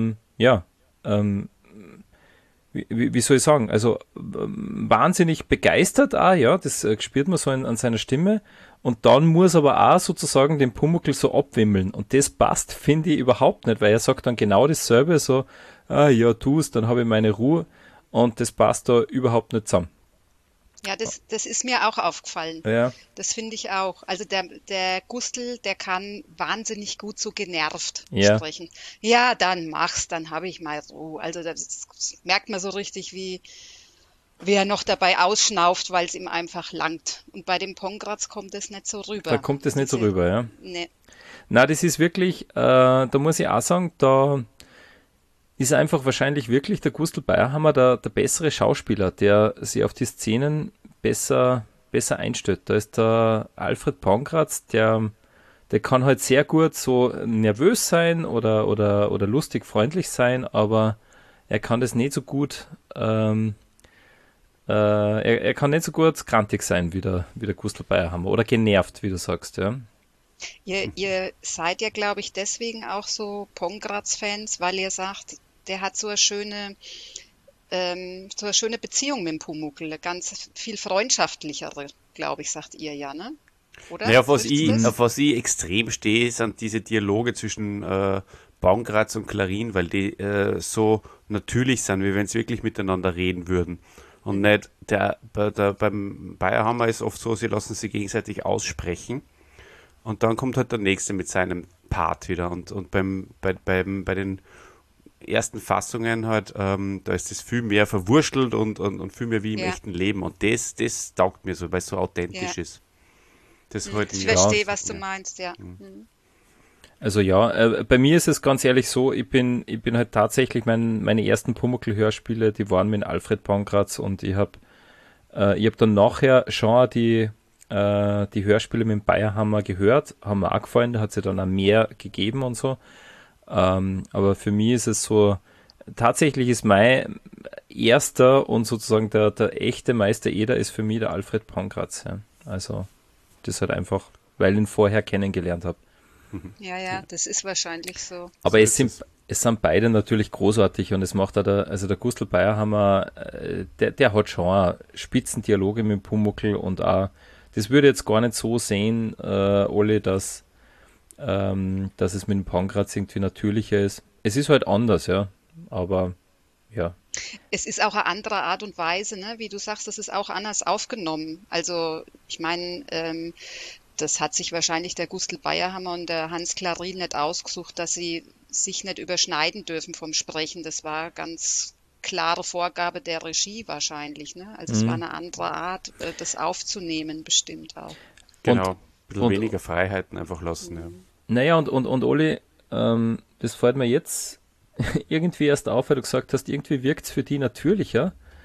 wie soll ich sagen, also wahnsinnig begeistert ja, das spürt man so an seiner Stimme und dann muss aber auch sozusagen den Pumuckl so abwimmeln und das passt, finde ich, überhaupt nicht, weil er sagt dann genau dasselbe, so, ja, tu's, dann habe ich meine Ruhe und das passt da überhaupt nicht zusammen. Ja, das ist mir auch aufgefallen. Ja. Das finde ich auch. Also der Gustl, der kann wahnsinnig gut so genervt sprechen. Ja, dann mach's, dann habe ich mal Ruhe. Also das merkt man so richtig, wie er noch dabei ausschnauft, weil es ihm einfach langt. Und bei dem Pongratz kommt es nicht so rüber. Da kommt es nicht so rüber, ja. Nee. Na, das ist wirklich, da muss ich auch sagen, da ist einfach wahrscheinlich wirklich der Gustl Bayerhammer der bessere Schauspieler, der sich auf die Szenen besser einstellt. Da ist der Alfred Pongratz, der kann halt sehr gut so nervös sein oder lustig freundlich sein, aber er kann das nicht so gut, er kann nicht so gut grantig sein wie der Gustl Bayerhammer oder genervt, wie du sagst, ja. Ihr seid ja, glaube ich, deswegen auch so Pongratz-Fans, weil ihr sagt, der hat so eine schöne Beziehung mit dem Pumuckl, ganz viel freundschaftlichere, glaube ich, sagt ihr ja, ne? Oder? Naja, auf was ich extrem stehe, sind diese Dialoge zwischen Pongratz und Klarin, weil die so natürlich sind, wie wenn sie wirklich miteinander reden würden. Und nicht, beim Bayerhammer ist oft so, sie lassen sich gegenseitig aussprechen und dann kommt halt der Nächste mit seinem Part wieder. Und bei den ersten Fassungen halt, da ist das viel mehr verwurstelt und viel mehr wie im echten Leben. Und das taugt mir so, weil es so authentisch ist. Das halt ich verstehe, was du meinst, ja. Also ja, bei mir ist es ganz ehrlich so, ich bin halt tatsächlich, meine ersten Pumuckl-Hörspiele, die waren mit Alfred Pongratz und ich hab dann nachher schon die Hörspiele mit dem Bayerhammer gehört, haben mir auch gefallen, da hat es ja dann auch mehr gegeben und so. Aber für mich ist es so, tatsächlich ist mein erster und sozusagen der echte Meister Eder ist für mich der Alfred Pongratz. Ja. Also das halt einfach, weil ich ihn vorher kennengelernt habe. Ja, das ist wahrscheinlich so. Aber es sind beide natürlich großartig und es macht auch der Gustl Bayerhammer, der hat schon Spitzendialoge mit Pumuckl und auch, das würde ich jetzt gar nicht so sehen, Olli, dass es mit dem Pongratz irgendwie natürlicher ist. Es ist halt anders, ja, aber ja. Es ist auch eine andere Art und Weise, ne? Wie du sagst, das ist auch anders aufgenommen. Also ich meine, das hat sich wahrscheinlich der Gustl Bayerhammer und der Hans Klarin nicht ausgesucht, dass sie sich nicht überschneiden dürfen vom Sprechen. Das war ganz klare Vorgabe der Regie wahrscheinlich, ne? Also es war eine andere Art, das aufzunehmen, bestimmt auch. Genau, ein bisschen weniger Freiheiten einfach lassen, ja. Naja, und Olli, das fällt mir jetzt irgendwie erst auf, weil du gesagt hast, irgendwie wirkt es für die natürlicher.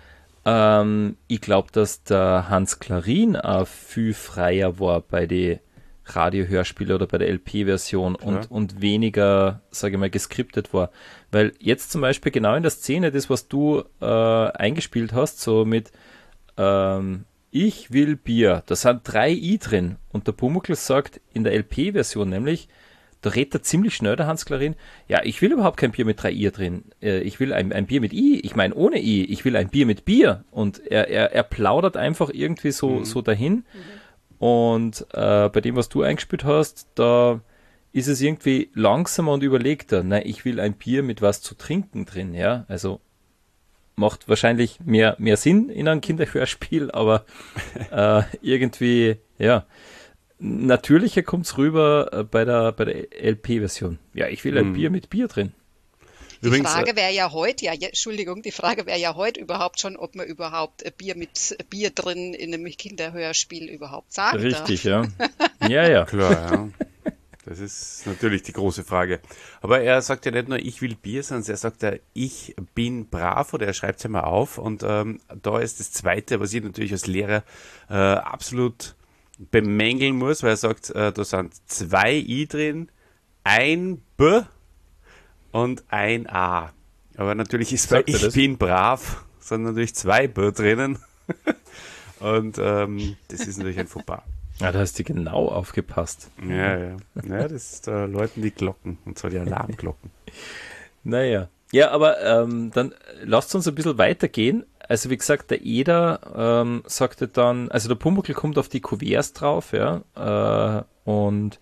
Ich glaube, dass der Hans Klarin auch viel freier war bei den Radiohörspielen oder bei der LP-Version und weniger, sage ich mal, geskriptet war. Weil jetzt zum Beispiel genau in der Szene, das, was du eingespielt hast, so mit ich will Bier, da sind 3 I drin und der Pumuckl sagt in der LP-Version nämlich, da redet er ziemlich schnell, der Hans Klarin, ja, ich will überhaupt kein Bier mit 3 I drin. Ich will ein Bier mit I, ich meine ohne I, ich will ein Bier mit Bier. Und er plaudert einfach irgendwie so dahin. Und bei dem, was du eingespielt hast, da ist es irgendwie langsamer und überlegter. Nein, ich will ein Bier mit was zu trinken drin, ja. Also macht wahrscheinlich mehr Sinn in einem Kinderhörspiel, aber irgendwie, ja. Natürlicher kommt es rüber bei der LP-Version. Ja, ich will ein Bier mit Bier drin. Die Frage wäre ja heute, überhaupt schon, ob man überhaupt Bier mit Bier drin in einem Kinderhörspiel überhaupt sagen darf. Richtig, ja. Ja. Klar, ja. Das ist natürlich die große Frage. Aber er sagt ja nicht nur, ich will Bier, sondern er sagt ja, ich bin brav, oder er schreibt es ja mal auf. Und da ist das Zweite, was ich natürlich als Lehrer absolut bemängeln muss, weil er sagt, da sind 2 I drin, ein B und ein A. Aber natürlich ist bei ich bin brav, sind natürlich 2 B drinnen. Und das ist natürlich ein Fauxpas. Ja, da hast du genau aufgepasst. Ja, das läuten die Glocken, und zwar die Alarmglocken. Naja. Ja, aber dann lasst uns ein bisschen weitergehen. Also wie gesagt, der Eder sagte dann, also der Pumuckl kommt auf die Kuverts drauf, ja, und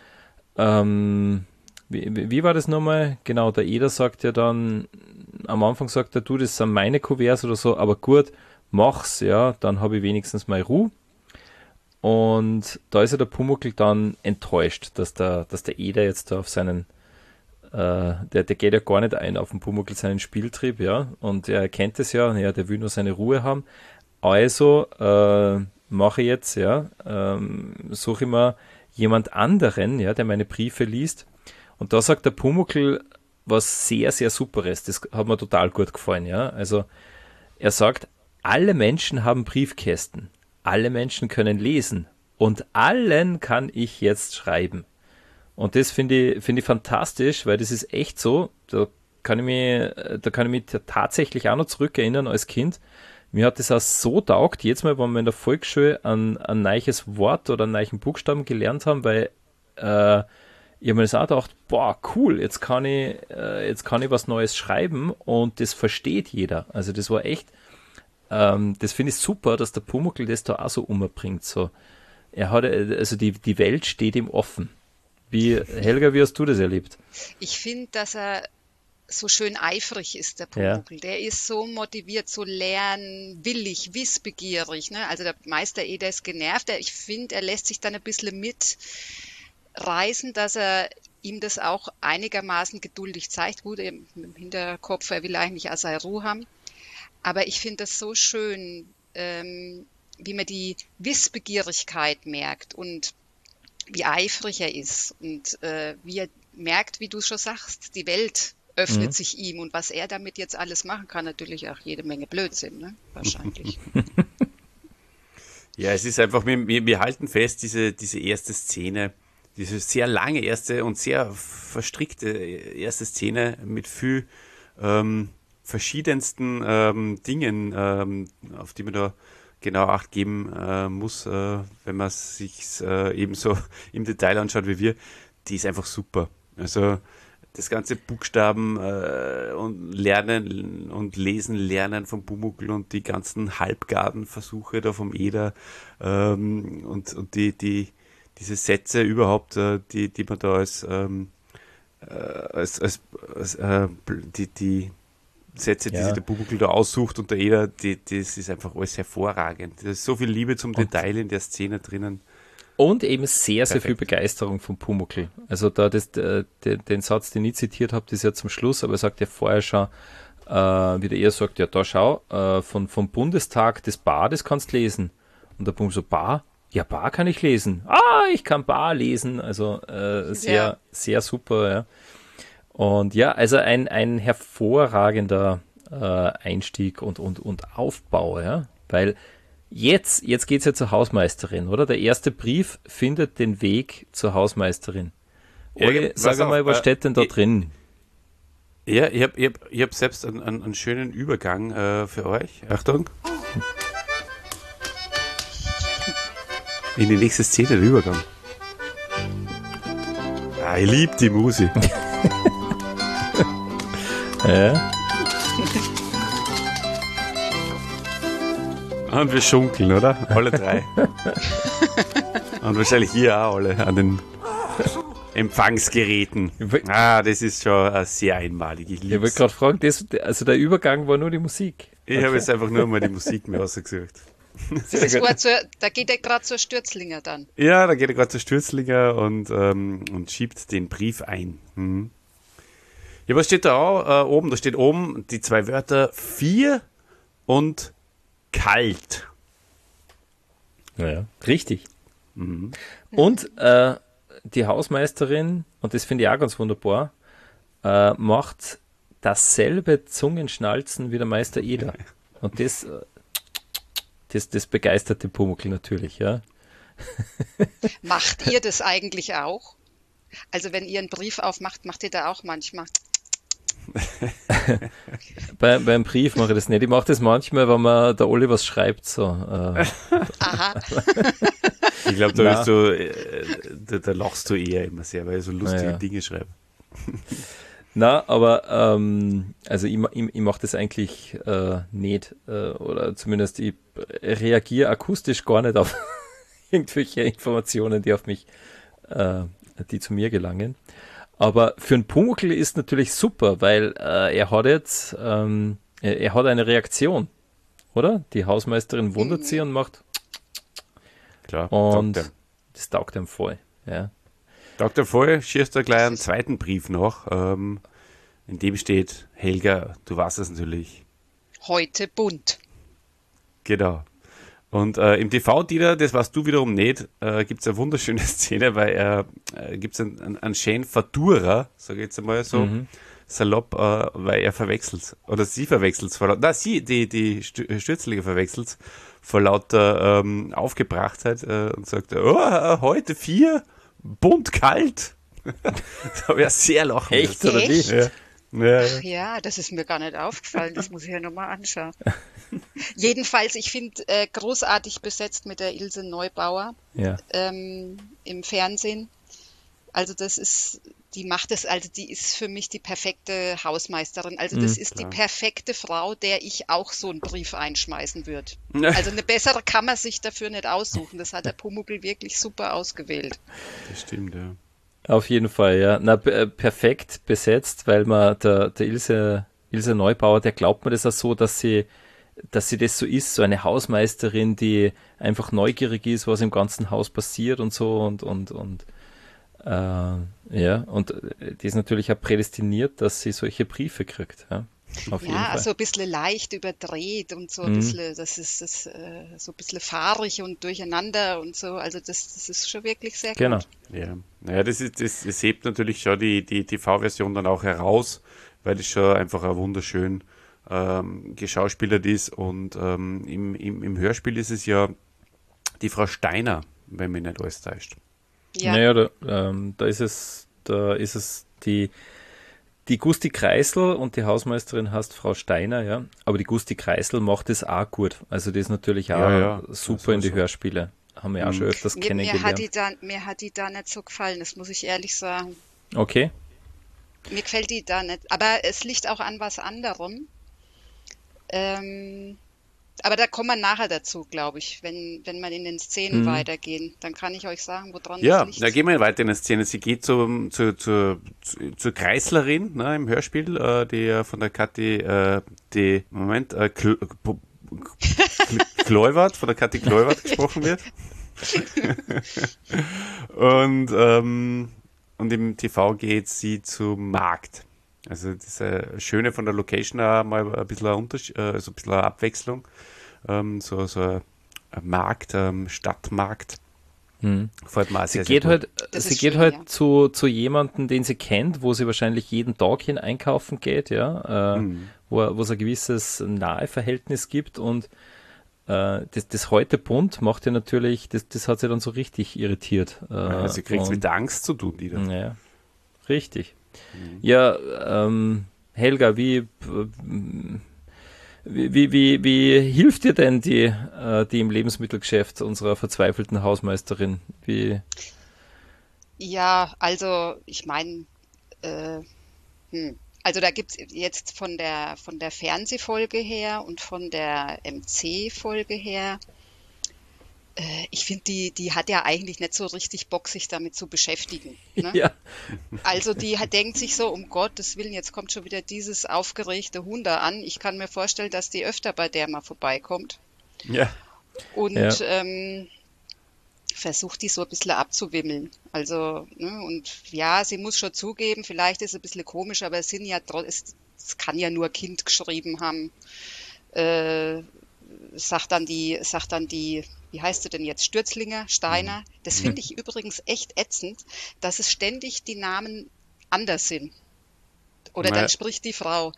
wie war das nochmal? Genau, der Eder sagt ja dann, am Anfang sagt er, du, das sind meine Kuverts oder so, aber gut, mach's, ja, dann habe ich wenigstens mal Ruhe. Und da ist ja der Pumuckl dann enttäuscht, dass der Eder jetzt da auf seinen der geht ja gar nicht ein auf den Pumuckl seinen Spieltrieb, ja, und er kennt es ja, der will nur seine Ruhe haben. Also mache ich jetzt, ja, suche ich mir jemand anderen, ja, der meine Briefe liest. Und da sagt der Pumuckl was sehr, sehr Superes. Das hat mir total gut gefallen, ja. Also er sagt, alle Menschen haben Briefkästen, alle Menschen können lesen und allen kann ich jetzt schreiben. Und das finde ich fantastisch, weil das ist echt so. Da kann ich mich tatsächlich auch noch zurückerinnern als Kind. Mir hat das auch so taugt, jedes Mal, wenn wir in der Volksschule ein neues Wort oder einen neuen Buchstaben gelernt haben, weil ich habe mir das auch gedacht, boah, cool, jetzt kann ich was Neues schreiben und das versteht jeder. Also das war echt, das finde ich super, dass der Pumuckl das da auch so umbringt. So. Er hat, also die Welt steht ihm offen. Helga, wie hast du das erlebt? Ich finde, dass er so schön eifrig ist, der Pumuckl. Ja. Der ist so motiviert, so lernwillig, wissbegierig. Ne? Also der Meister Eder ist genervt. Ich finde, er lässt sich dann ein bisschen mitreißen, dass er ihm das auch einigermaßen geduldig zeigt. Gut, im Hinterkopf, er will eigentlich auch seine Ruhe haben. Aber ich finde das so schön, wie man die Wissbegierigkeit merkt und wie eifrig er ist und wie er merkt, wie du schon sagst, die Welt öffnet sich ihm und was er damit jetzt alles machen kann, natürlich auch jede Menge Blödsinn, ne? Wahrscheinlich. Ja, es ist einfach, wir halten fest, diese erste Szene, diese sehr lange erste und sehr verstrickte erste Szene mit viel verschiedensten Dingen, auf die man da genau Acht geben muss, wenn man sich eben so im Detail anschaut wie wir, die ist einfach super. Also das ganze Buchstaben und Lernen und Lesen lernen vom Pumuckl und die ganzen Halbgartenversuche da vom Eder und diese Sätze überhaupt, die man da die Sätze, die sich der Pumuckl da aussucht und der Eder, das ist einfach alles hervorragend. Da ist so viel Liebe zum Detail in der Szene drinnen. Und eben sehr, sehr viel Begeisterung vom Pumuckl. Also da den Satz, den ich zitiert habe, das ist ja zum Schluss, aber er sagt ja vorher schon, wie der Eder sagt, ja da schau, vom Bundestag das Bar, das kannst lesen. Und der Pumuckl so, Bar? Ja, Bar kann ich lesen. Ich kann Bar lesen. Also sehr super, ja. Und ja, also ein hervorragender Einstieg und Aufbau, ja, weil jetzt geht es ja zur Hausmeisterin, oder? Der erste Brief findet den Weg zur Hausmeisterin. Olli, sag mal, was steht denn da drin? Ja, ich hab selbst einen schönen Übergang für euch. Achtung. In die nächste Szene, der Übergang. Ah, ich liebe die Musik. Ja. Und wir schunkeln, oder? Alle drei. Und wahrscheinlich hier auch alle an den Empfangsgeräten. Das ist schon sehr einmalig. Ich wollte gerade fragen, also der Übergang war nur die Musik. Ich habe jetzt einfach nur mal die Musik mir ausgesucht. Da geht er gerade zur Stürzlinger dann. Ja, da geht er gerade zur Stürzlinger und schiebt den Brief ein. Mhm. Ja, was steht da auch oben? Da steht oben die 2 Wörter 4 und kalt. Ja, richtig. Mhm. Und die Hausmeisterin, und das finde ich auch ganz wunderbar, macht dasselbe Zungenschnalzen wie der Meister Eder. Und das begeistert den Pumuckl natürlich, ja. Macht ihr das eigentlich auch? Also wenn ihr einen Brief aufmacht, macht ihr da auch manchmal? Beim Brief mache ich das nicht. Ich mache das manchmal, wenn man der Olli was schreibt. So. Aha. Ich glaube, da lachst du eher immer sehr, weil ich so lustige Dinge schreibe. Na, aber also ich mache das eigentlich nicht. Oder zumindest ich reagiere akustisch gar nicht auf irgendwelche Informationen, die auf mich, die zu mir gelangen. Aber für einen Pumuckl ist natürlich super, weil er hat jetzt er hat eine Reaktion, oder? Die Hausmeisterin wundert sich und macht klar, und das taugt ihm voll. Ja. Taugt ihm voll, schießt er gleich einen zweiten Brief noch, in dem steht, Helga, du warst es natürlich. Heute bunt. Genau. Und im TV-Dieter, das warst du wiederum nicht, gibt es eine wunderschöne Szene, weil er gibt es einen schönen Verdurer, sage ich jetzt einmal so, salopp, weil er verwechselt, oder sie verwechselt, die Stürzlinge verwechselt vor lauter Aufgebrachtheit und sagt, oh, heute 4, bunt kalt. Da habe ich sehr lachen. Echt, oder wie? Ja. Ach ja, das ist mir gar nicht aufgefallen. Das muss ich ja nochmal anschauen. Jedenfalls, ich finde großartig besetzt mit der Ilse Neubauer im Fernsehen. Also die ist für mich die perfekte Hausmeisterin. Also das ist die perfekte Frau, der ich auch so einen Brief einschmeißen würde. Also eine bessere kann man sich dafür nicht aussuchen. Das hat der Pumuckl wirklich super ausgewählt. Das stimmt, ja. Auf jeden Fall, ja. Na, perfekt besetzt, weil man der Ilse Neubauer, der glaubt man das auch so, dass sie das so ist, so eine Hausmeisterin, die einfach neugierig ist, was im ganzen Haus passiert und so und die ist natürlich auch prädestiniert, dass sie solche Briefe kriegt, ja. Auf jeden Fall. So ein bisschen leicht überdreht und so ein bisschen, das ist so ein bisschen fahrig und durcheinander und so, also das ist schon wirklich sehr gut. Ja, naja, das hebt natürlich schon die TV-Version dann auch heraus, weil das schon einfach ein wunderschön geschauspielert ist und im Hörspiel ist es ja die Frau Steiner, wenn mich nicht alles täuscht. Ja. Naja, da ist es die Gusti Kreisel und die Hausmeisterin heißt Frau Steiner, ja. Aber die Gusti Kreisel macht das auch gut. Also das ist natürlich auch super in die Hörspiele. Haben wir auch schon öfters kennengelernt. Mir hat die da nicht so gefallen, das muss ich ehrlich sagen. Okay. Mir gefällt die da nicht. Aber es liegt auch an was anderem. Aber da kommen wir nachher dazu, glaube ich, wenn wir in den Szenen weitergehen. Dann kann ich euch sagen, woran das liegt. Ja, da gehen wir weiter in der Szene. Sie geht zur Kreislerin, ne, im Hörspiel, die ja von der Kathi, Kluivert, von der Kathi Kluivert gesprochen wird. Und im TV geht sie zum Markt. Also das Schöne von der Location auch mal ein bisschen so ein bisschen eine Abwechslung. So ein Markt, Stadtmarkt. Fällt mir auch Sie sehr, sehr geht gut. Das sie ist geht schön, halt ja. zu jemandem, den sie kennt, wo sie wahrscheinlich jeden Tag hin einkaufen geht, ja, wo es ein gewisses Naheverhältnis gibt und das heute bunt macht ja natürlich, das hat sie dann so richtig irritiert. Sie kriegt es und- mit der Angst zu tun, die da. Ja, richtig. Ja, Helga, wie hilft dir denn die im Lebensmittelgeschäft unserer verzweifelten Hausmeisterin? Ja, also ich meine, also da gibt's jetzt von der Fernsehfolge her und von der MC-Folge her, ich finde, die hat ja eigentlich nicht so richtig Bock, sich damit zu beschäftigen. Ne? Ja, Also denkt sich so, um Gottes Willen, jetzt kommt schon wieder dieses aufgeregte Huhn da an. Ich kann mir vorstellen, dass die öfter bei der mal vorbeikommt. Ja. Und Ja. Versucht die so ein bisschen abzuwimmeln. Also, ne, und ja, sie muss schon zugeben, vielleicht ist es ein bisschen komisch, aber es kann ja nur Kind geschrieben haben. Sagt dann die, wie heißt sie denn jetzt, Stürzlinger, Steiner. Das finde ich übrigens echt ätzend, dass es ständig die Namen anders sind. Oder Naja. dann spricht die Frau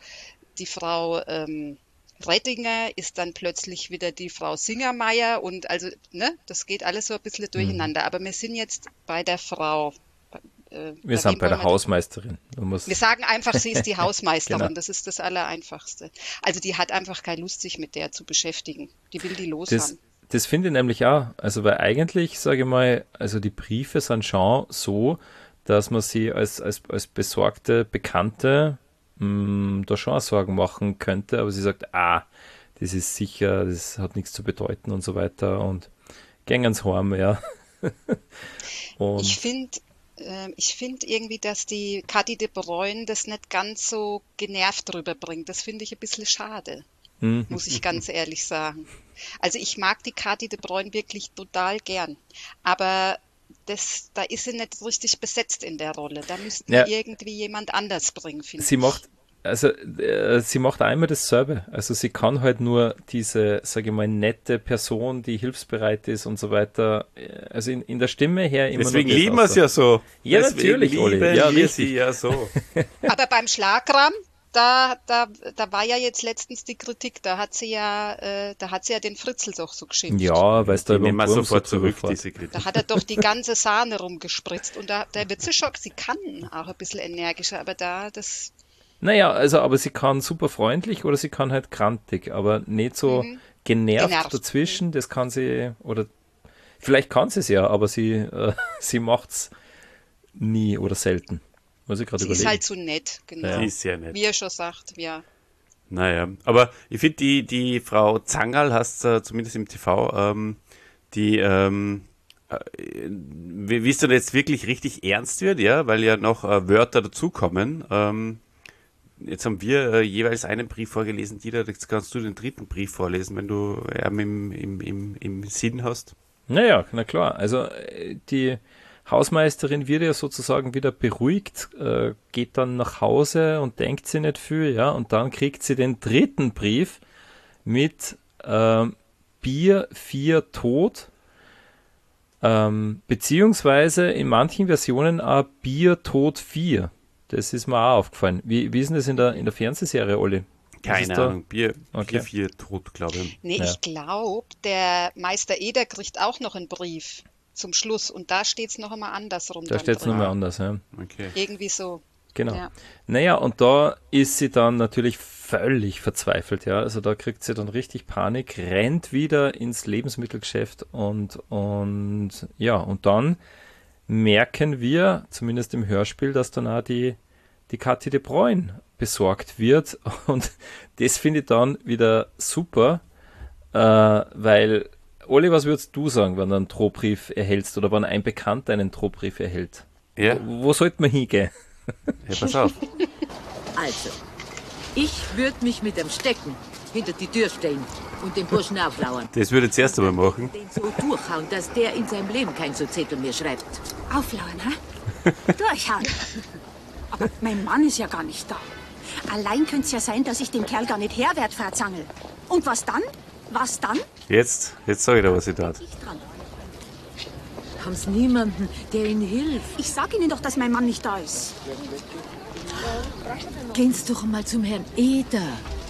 Rettinger ist dann plötzlich wieder die Frau Singermeier und also, ne, das geht alles so ein bisschen durcheinander. Aber wir sind jetzt bei der Frau. wir sind bei der Hausmeisterin. Wir sagen einfach, sie ist die Hausmeisterin. Genau. Das ist das Allereinfachste. Also die hat einfach keine Lust, sich mit der zu beschäftigen. Die will die Das, loshaben. das finde ich nämlich auch. Also, weil eigentlich, sage ich mal, also die Briefe sind schon so, dass man sie als besorgte Bekannte da schon Sorgen machen könnte, aber sie sagt, das ist sicher, das hat nichts zu bedeuten und so weiter und gehen ans Heim, ja. Und Ich finde irgendwie, dass die Kathi de Bruyne das nicht ganz so genervt rüberbringt. Das finde ich ein bisschen schade, muss ich ganz ehrlich sagen. Also ich mag die Kathi de Bruyne wirklich total gern, aber da ist sie nicht richtig besetzt in der Rolle. Da müssten Ja. wir irgendwie jemand anders bringen, finde sie ich. sie macht einmal dasselbe. Also sie kann halt nur diese, sage ich mal, nette Person, die hilfsbereit ist und so weiter, also in der Stimme her immer Deswegen nur das lieben wir es aussagt. ja so. Ja, Deswegen natürlich, Olli. lieben Ja, wir richtig. sie ja so. Aber beim Schlagrahm, da war ja jetzt letztens die Kritik, da hat sie ja den Fritzl doch so geschimpft. Ja, weil es da Die über nehmen den wir Wurm sofort so zurück, drüber diese fährt. Kritik. Da hat er doch die ganze Sahne rumgespritzt und da wird sie schon, sie kann auch ein bisschen energischer, aber Naja, also, aber sie kann super freundlich oder sie kann halt grantig, aber nicht so genervt dazwischen, das kann sie, oder vielleicht kann sie es ja, aber sie macht's nie oder selten. Muss ich gerade sie überlegen. ist halt zu nett, genau. Die ist sehr nett. Wie er schon sagt, ja. Naja, aber ich finde, die Frau Zangerl hast zumindest im TV, wie es dann jetzt wirklich richtig ernst wird, ja, weil ja noch Wörter dazukommen. Jetzt haben wir jeweils einen Brief vorgelesen, Dieter, jetzt kannst du den dritten Brief vorlesen, wenn du im Sinn hast. Naja, na klar. Also die Hausmeisterin wird ja sozusagen wieder beruhigt, geht dann nach Hause und denkt sie nicht viel, ja, und dann kriegt sie den dritten Brief mit Bier 4 tot, beziehungsweise in manchen Versionen auch Bier tot 4. Das ist mir auch aufgefallen. Wie ist denn das in der Fernsehserie, Olli? Keine Ahnung, Bier Okay. 4 tot, glaube ich. Nee, Ja. ich glaube, der Meister Eder kriegt auch noch einen Brief zum Schluss und da steht es noch einmal andersrum. Da dann steht es drin. nochmal anders, ja. Okay. Irgendwie so. Genau. Ja. Naja, und da ist sie dann natürlich völlig verzweifelt, ja. Also da kriegt sie dann richtig Panik, rennt wieder ins Lebensmittelgeschäft und dann merken wir, zumindest im Hörspiel, dass dann auch die Kathi de Bruyne besorgt wird und das finde ich dann wieder super, weil, Olli, was würdest du sagen, wenn du einen Drohbrief erhältst oder wenn ein Bekannter einen Drohbrief erhält? Ja, Wo sollte man hingehen? ja, pass auf. Also, ich würde mich mit dem Stecken hinter die Tür stellen und den Burschen auflauern. Das würde ich zuerst einmal machen. Den so durchhauen, dass der in seinem Leben kein so Zettel mehr schreibt. Auflauern, hä? Durchhauen. Aber mein Mann ist ja gar nicht da. Allein könnte es ja sein, dass ich dem Kerl gar nicht Herr werd, verzangel. Und was dann? Was dann? Jetzt sage ich dir, was ich tat. Ich dran. Haben Sie niemanden, der Ihnen hilft? Ich sag Ihnen doch, dass mein Mann nicht da ist. Gehen Sie doch mal zum Herrn Eder.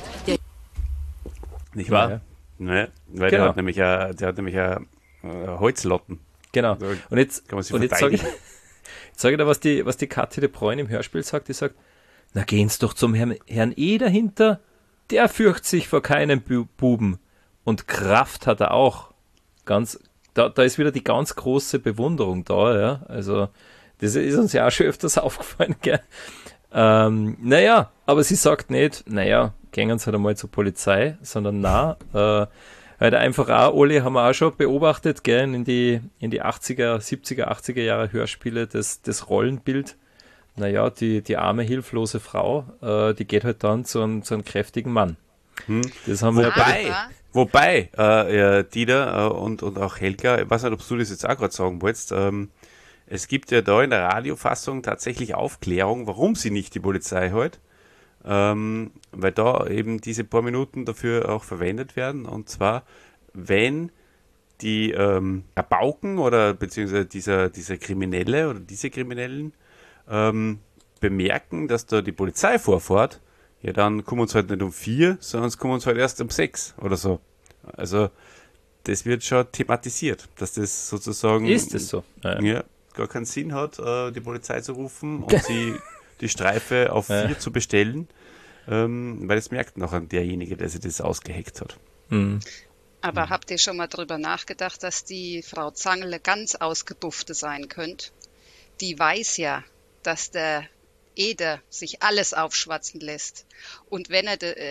Nicht wahr? Ja. Ne? Weil Genau. der hat nämlich Holzlotten. Genau. Da Und jetzt, kann man sich und jetzt sage ich, verteidigen. sag ich dir, was die Kathi de Bruyne im Hörspiel sagt. Die sagt, na gehen Sie doch zum Herrn E. dahinter. Der fürcht sich vor keinem Buben. Und Kraft hat er auch. Da ist wieder die ganz große Bewunderung da. Ja? Also das ist uns ja auch schon öfters aufgefallen. Gell? Naja, aber sie sagt nicht, gehen Sie halt einmal zur Polizei, sondern halt einfach auch, alle haben wir auch schon beobachtet, gell, in die 80er, 70er, 80er Jahre Hörspiele, das Rollenbild, die arme, hilflose Frau, die geht halt dann zu einem kräftigen Mann. Das haben wir Wobei, Dieter und auch Helga, ich weiß nicht, ob du das jetzt auch gerade sagen wolltest, es gibt ja da in der Radiofassung tatsächlich Aufklärung, warum sie nicht die Polizei holt, weil da eben diese paar Minuten dafür auch verwendet werden, und zwar, wenn die Rabauken oder beziehungsweise dieser Kriminelle oder diese Kriminellen bemerken, dass da die Polizei vorfährt, ja, dann kommen uns halt nicht um 4, sondern es kommen uns halt erst um 6 oder so. Also das wird schon thematisiert, dass das sozusagen ist es so. Ja, gar keinen Sinn hat, die Polizei zu rufen und sie die Streife auf 4 zu bestellen, weil es merkt nachher derjenige, der sich das ausgeheckt hat. Mhm. Aber habt ihr schon mal drüber nachgedacht, dass die Frau Zangle ganz ausgebuffte sein könnte? Die weiß ja, dass der Eder sich alles aufschwatzen lässt. Und wenn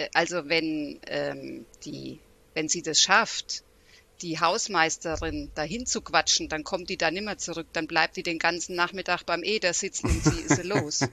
wenn sie das schafft, die Hausmeisterin dahin zu quatschen, dann kommt die da nimmer zurück, dann bleibt die den ganzen Nachmittag beim Eder sitzen und sie ist los.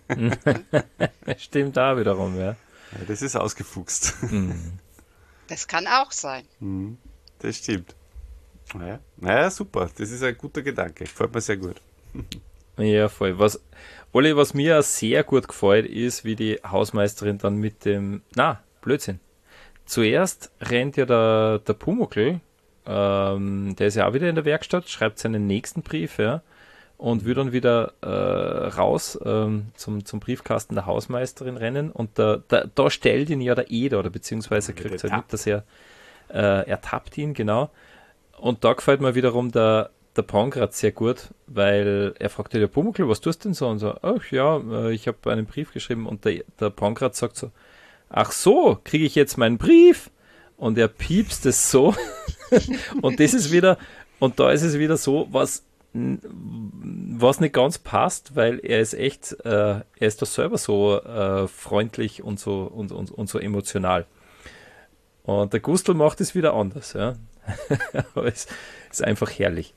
Stimmt da wiederum, ja. Ja, das ist ausgefuchst. Das kann auch sein. Das stimmt. Naja, super. Das ist ein guter Gedanke. Gefällt mir sehr gut. Ja, voll. Was mir auch sehr gut gefällt, ist, wie die Hausmeisterin dann mit dem... Blödsinn. Zuerst rennt ja der Pumuckl, der ist ja auch wieder in der Werkstatt, schreibt seinen nächsten Brief, ja, und will dann wieder raus zum Briefkasten der Hausmeisterin rennen, und da stellt ihn ja der Eder, oder beziehungsweise kriegt er halt mit, dass er ertappt ihn, genau. Und da gefällt mir wiederum der Pankrat sehr gut, weil er fragt ja, Pumuckl, was tust du denn so? Und so, ach ja, ich habe einen Brief geschrieben, und der Pankrat sagt so, ach so, kriege ich jetzt meinen Brief? Und er piepst es so. Und das ist wieder, und da ist es wieder so, was nicht ganz passt, weil er ist echt, er ist doch selber so freundlich und so emotional. Und der Gustl macht es wieder anders, ja. Aber es ist einfach herrlich.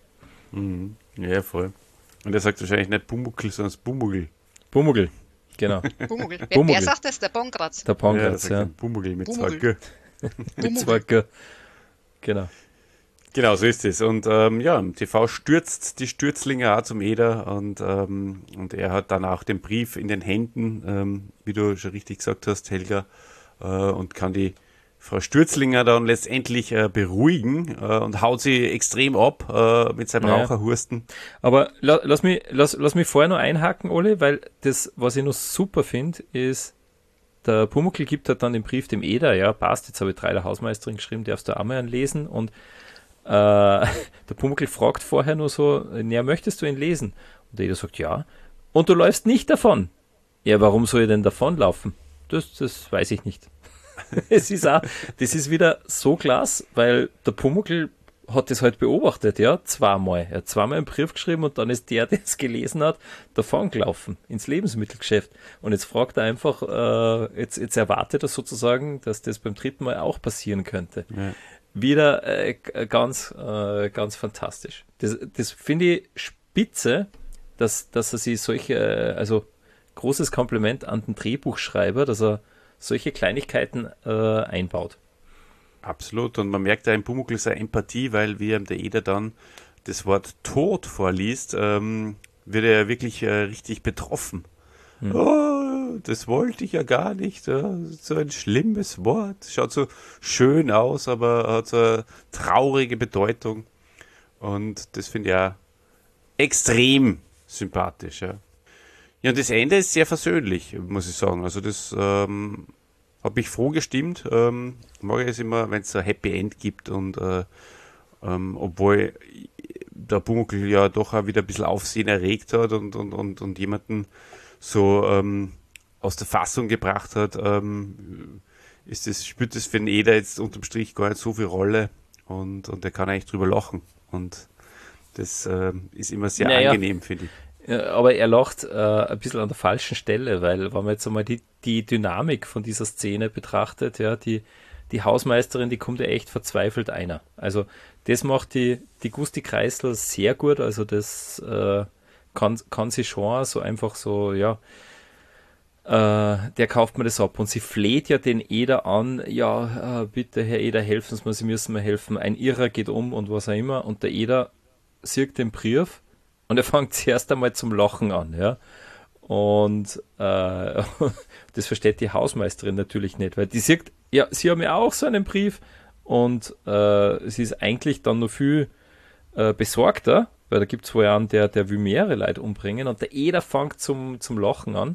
Ja, voll. Und er sagt wahrscheinlich nicht Pumuckl, sondern Bumuggl. Bumuggl, genau. Bumuggl. Bumuggl. Wer sagt das? Der Pankratz. Der Pankratz, ja. ja. Bumuggl mit Bumuggl. 2 G. Mit 2 G. Genau. Genau, so ist es. Und im TV stürzt die Stürzlinge auch zum Eder, und er hat dann auch den Brief in den Händen, wie du schon richtig gesagt hast, Helga, und kann die Frau Stürzlinger dann letztendlich beruhigen und haut sie extrem ab mit seinem Raucherhursten. Aber lass mich vorher noch einhaken, Ole, weil das, was ich noch super finde, ist, der Pumuckl gibt halt dann den Brief dem Eder, ja, passt, jetzt habe ich 3 der Hausmeisterin geschrieben, darfst du auch mal anlesen, und der Pumuckl fragt vorher nur so, möchtest du ihn lesen? Und der Eder sagt, ja. Und du läufst nicht davon. Ja, warum soll ich denn davonlaufen? Das weiß ich nicht. Das ist wieder so klasse, weil der Pumuckl hat das halt beobachtet, ja, zweimal. Er hat zweimal einen Brief geschrieben, und dann ist der es gelesen hat, davon gelaufen ins Lebensmittelgeschäft. Und jetzt fragt er einfach, jetzt erwartet er sozusagen, dass das beim 3. Mal auch passieren könnte. Ja. Wieder ganz fantastisch. Das finde ich spitze, dass er sich solche, also großes Kompliment an den Drehbuchschreiber, dass er solche Kleinigkeiten einbaut. Absolut, und man merkt ja im Pumuckl seine Empathie, weil wie ihm der Eder dann das Wort Tod vorliest, wird er wirklich richtig betroffen. Oh, das wollte ich ja gar nicht, so ein schlimmes Wort, schaut so schön aus, aber hat so eine traurige Bedeutung, und das finde ich ja extrem sympathisch, ja. Ja, und das Ende ist sehr versöhnlich, muss ich sagen. Also das hat mich froh gestimmt. Mag ich es immer, wenn es ein Happy End gibt und obwohl der Pumuckl ja doch auch wieder ein bisschen Aufsehen erregt hat und jemanden so aus der Fassung gebracht hat, spielt das für den Eder jetzt unterm Strich gar nicht so viel Rolle und er kann eigentlich drüber lachen. Und das ist immer sehr angenehm, finde ich. Ja, aber er lacht ein bisschen an der falschen Stelle, weil wenn man jetzt einmal die Dynamik von dieser Szene betrachtet, ja, die Hausmeisterin, die kommt ja echt verzweifelt einer. Also das macht die Gusti Kreisel sehr gut, also das kann sie schon so einfach so, ja, der kauft mir das ab und sie fleht ja den Eder an, ja, bitte Herr Eder, helfen Sie mir, Sie müssen mir helfen, ein Irrer geht um und was auch immer und der Eder sieht den Brief und er fängt zuerst einmal zum Lachen an, ja. Und das versteht die Hausmeisterin natürlich nicht, weil die sieht, ja, sie haben ja auch so einen Brief und sie ist eigentlich dann noch viel besorgter, weil da gibt es wohl einen, der will mehrere Leute umbringen und der Eder fängt zum Lachen an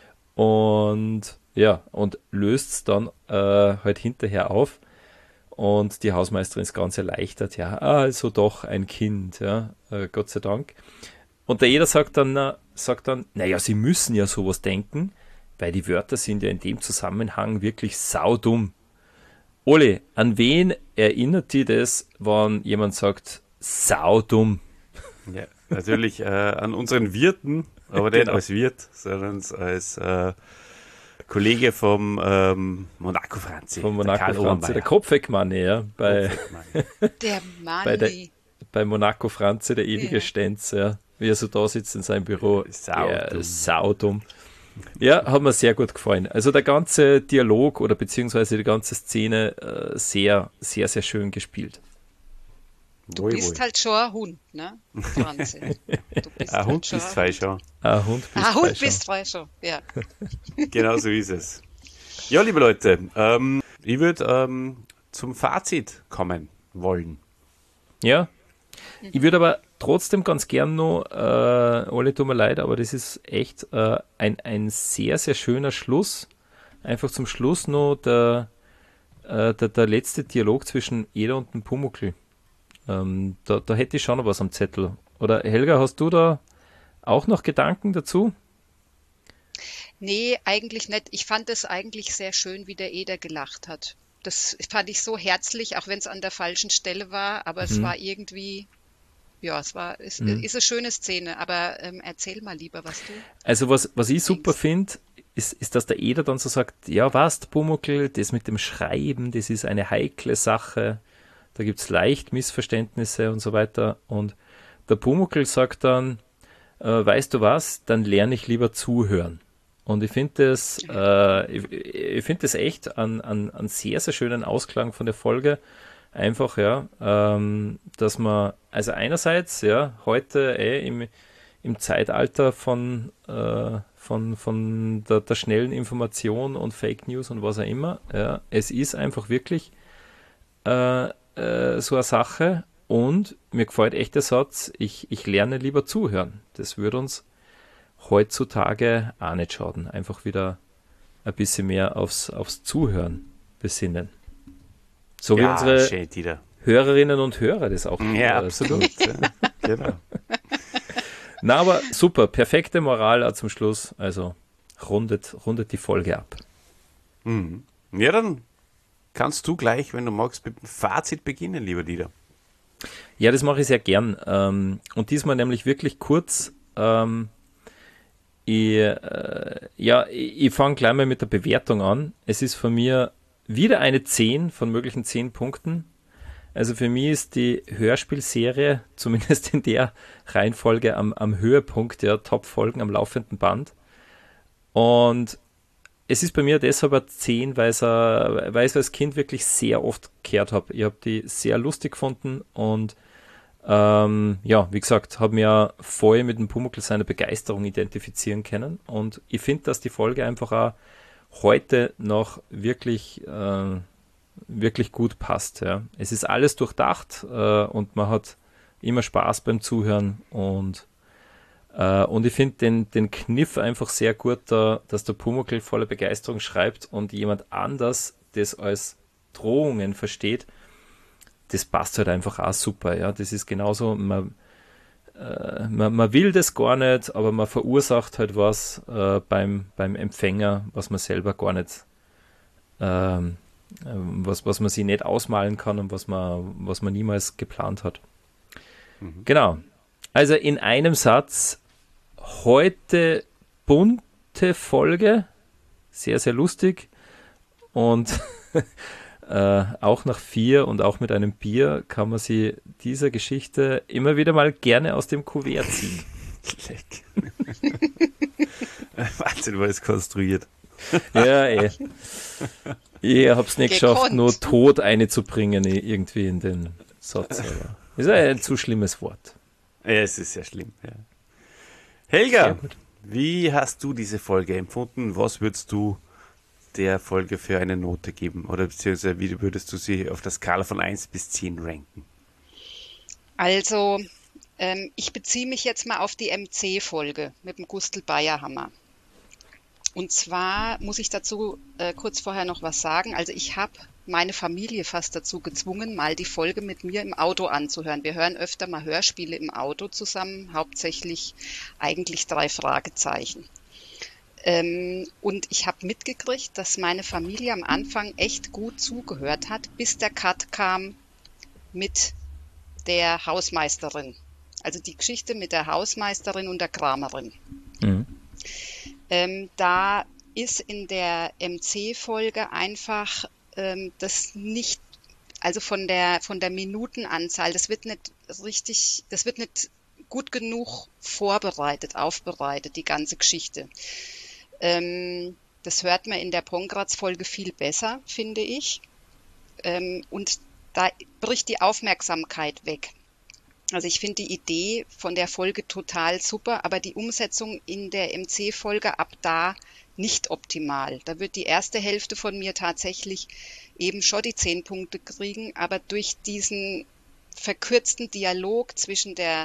und ja, und löst es dann halt hinterher auf. Und die Hausmeisterin ist ganz erleichtert, ja, also doch ein Kind, ja, Gott sei Dank. Und der Eder sagt dann, naja, Sie müssen ja sowas denken, weil die Wörter sind ja in dem Zusammenhang wirklich saudumm. Oli, an wen erinnert die das, wenn jemand sagt, saudumm? Ja, natürlich an unseren Wirten, aber nicht als Wirt, sondern als Kollege vom Monaco Franzi. Vom Monaco Franzi, der Kopfeckmanni, ja. Der Manni. Bei Monaco Franzi, der ewige Stenz, ja. Wie er so da sitzt in seinem Büro. Saudumm. Ja, hat mir sehr gut gefallen. Also der ganze Dialog oder beziehungsweise die ganze Szene sehr, sehr, sehr schön gespielt. Du bist halt schon ein Hund, ne? Franzi. Ein Hund bist du schon. Ein Hund bist du schon, ja. Genau so ist es. Ja, liebe Leute, ich würde zum Fazit kommen wollen. Ja, ich würde aber trotzdem ganz gern noch, Olli, tut mir leid, aber das ist echt ein sehr, sehr schöner Schluss. Einfach zum Schluss noch der letzte Dialog zwischen Eder und dem Pumuckl. Da hätte ich schon noch was am Zettel. Oder Helga, hast du da auch noch Gedanken dazu? Nee, eigentlich nicht. Ich fand es eigentlich sehr schön, wie der Eder gelacht hat. Das fand ich so herzlich, auch wenn es an der falschen Stelle war, aber es war irgendwie, ja, ist eine schöne Szene, aber erzähl mal lieber, was du Also was ich super finde, ist, dass der Eder dann so sagt, ja, was, Pumuckl, das mit dem Schreiben, das ist eine heikle Sache, da gibt es leicht Missverständnisse und so weiter. Und der Pumuckl sagt dann, weißt du was, dann lerne ich lieber zuhören. Und ich finde das, das echt einen sehr, sehr schönen Ausklang von der Folge. Einfach, ja, dass man, also einerseits, ja, heute im Zeitalter von der schnellen Information und Fake News und was auch immer, ja, es ist einfach wirklich so eine Sache und mir gefällt echt der Satz, ich lerne lieber zuhören. Das würde uns heutzutage auch nicht schaden. Einfach wieder ein bisschen mehr aufs Zuhören besinnen. So wie unsere Hörerinnen und Hörer das auch. Ja, absolut. Genau. Na, aber super, perfekte Moral auch zum Schluss. Also rundet die Folge ab. Mhm. Ja, dann kannst du gleich, wenn du magst, mit dem Fazit beginnen, lieber Dieter. Ja, das mache ich sehr gern. Und diesmal nämlich wirklich kurz. Ich fange gleich mal mit der Bewertung an. Es ist von mir wieder eine 10 von möglichen 10 Punkten. Also für mich ist die Hörspielserie, zumindest in der Reihenfolge, am Höhepunkt der Top-Folgen am laufenden Band. Und es ist bei mir deshalb eine 10, weil ich als Kind wirklich sehr oft gehört habe. Ich habe die sehr lustig gefunden und wie gesagt, habe mir voll mit dem Pumuckl seiner Begeisterung identifizieren können. Und ich finde, dass die Folge einfach auch heute noch wirklich wirklich gut passt. Ja. Es ist alles durchdacht und man hat immer Spaß beim Zuhören und ich finde den Kniff einfach sehr gut, dass der Pumuckl voller Begeisterung schreibt und jemand anders das als Drohungen versteht. Das passt halt einfach auch super. Ja? Das ist genauso, man will das gar nicht, aber man verursacht halt was beim Empfänger, was man selber gar nicht, was man sich nicht ausmalen kann und was man niemals geplant hat. Mhm. Genau. Also in einem Satz, heute bunte Folge, sehr, sehr lustig und auch nach 4 und auch mit einem Bier kann man sie dieser Geschichte immer wieder mal gerne aus dem Kuvert ziehen. Wahnsinn, war es konstruiert. Ja, ich hab's nicht geschafft, nur tot einzubringen irgendwie in den Satz. Aber ist ein zu schlimmes Wort. Ja, es ist sehr schlimm. Ja. Helga, wie hast du diese Folge empfunden? Was würdest du der Folge für eine Note geben? Oder beziehungsweise wie würdest du sie auf der Skala von 1 bis 10 ranken? Also, ich beziehe mich jetzt mal auf die MC-Folge mit dem Gustl Bayerhammer. Und zwar muss ich dazu kurz vorher noch was sagen. Also ich habe meine Familie fast dazu gezwungen, mal die Folge mit mir im Auto anzuhören. Wir hören öfter mal Hörspiele im Auto zusammen, hauptsächlich eigentlich 3 Fragezeichen. Und ich habe mitgekriegt, dass meine Familie am Anfang echt gut zugehört hat, bis der Cut kam mit der Hausmeisterin. Also die Geschichte mit der Hausmeisterin und der Kramerin. Mhm. Da ist in der MC-Folge einfach das nicht, also von der Minutenanzahl, das wird nicht gut genug aufbereitet, die ganze Geschichte. Das hört man in der Pongratz-Folge viel besser, finde ich. Und da bricht die Aufmerksamkeit weg. Also ich finde die Idee von der Folge total super, aber die Umsetzung in der MC-Folge ab da nicht optimal. Da wird die erste Hälfte von mir tatsächlich eben schon die 10 Punkte kriegen, aber durch diesen verkürzten Dialog zwischen der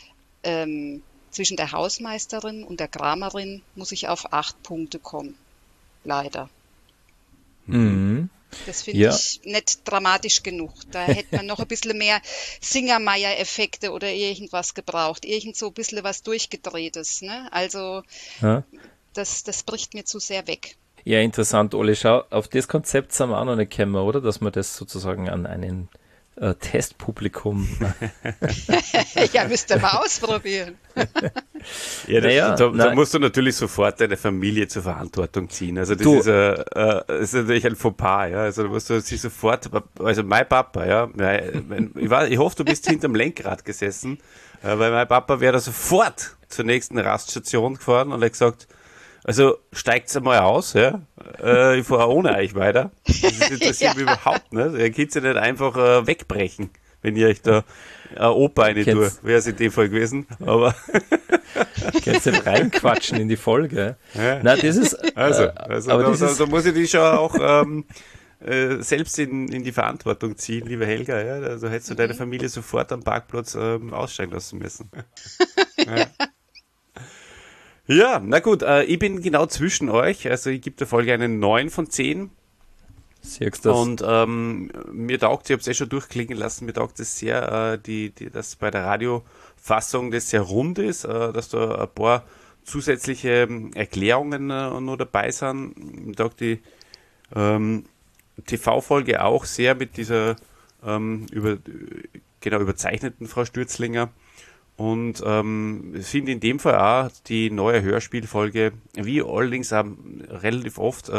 Hausmeisterin und der Kramerin muss ich auf 8 Punkte kommen. Leider. Mhm. Das finde ich nicht dramatisch genug. Da hätte man noch ein bisschen mehr Singermeier-Effekte oder irgendwas gebraucht. Irgend so ein bisschen was Durchgedrehtes. Ne? Also das bricht mir zu sehr weg. Ja, interessant, Oli. Schau, auf das Konzept sind wir auch noch nicht gekommen, oder? Dass man das sozusagen an einen Testpublikum... Ja, müsst ihr mal ausprobieren. Ja, da musst du natürlich sofort deine Familie zur Verantwortung ziehen. Also das ist natürlich ein Fauxpas, ja. Also da musst du sie sofort, also mein Papa, ja, ich hoffe, du bist hinterm Lenkrad gesessen, weil mein Papa wäre da sofort zur nächsten Raststation gefahren und hat gesagt, also steigt's einmal aus, ja. Ich fahre ohne euch weiter. Das interessiert mich überhaupt nicht. Ihr könnt ja nicht einfach wegbrechen, wenn ihr euch da Opa eine Tour, wäre es in dem Fall gewesen. Aber kannst du reinquatschen in die Folge. Ja. Nein, das ist da muss ich dich schon auch selbst in die Verantwortung ziehen, lieber Helga. Ja? Also hättest du deine Familie sofort am Parkplatz aussteigen lassen müssen. Ja. Ja, na gut, ich bin genau zwischen euch, also ich gebe der Folge eine 9 von 10. Siehst du das? Und mir taugt, ich habe es schon durchklingen lassen, mir taugt es sehr, dass bei der Radiofassung das sehr rund ist, dass da ein paar zusätzliche Erklärungen noch dabei sind. Mir taugt die TV-Folge auch sehr mit dieser überzeichneten Frau Stürzlinger. Und finde in dem Fall auch die neue Hörspielfolge, wie allerdings auch relativ oft,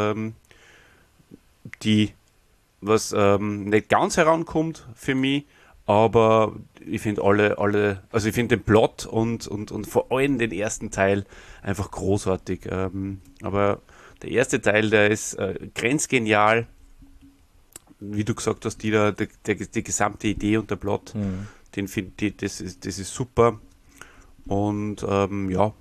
die was nicht ganz herankommt für mich, aber ich finde also ich finde den Plot und vor allem den ersten Teil einfach großartig. Aber der erste Teil, der ist grenzgenial, wie du gesagt hast, die gesamte Idee und der Plot. Mhm. Den finde ich, das ist super. Und 9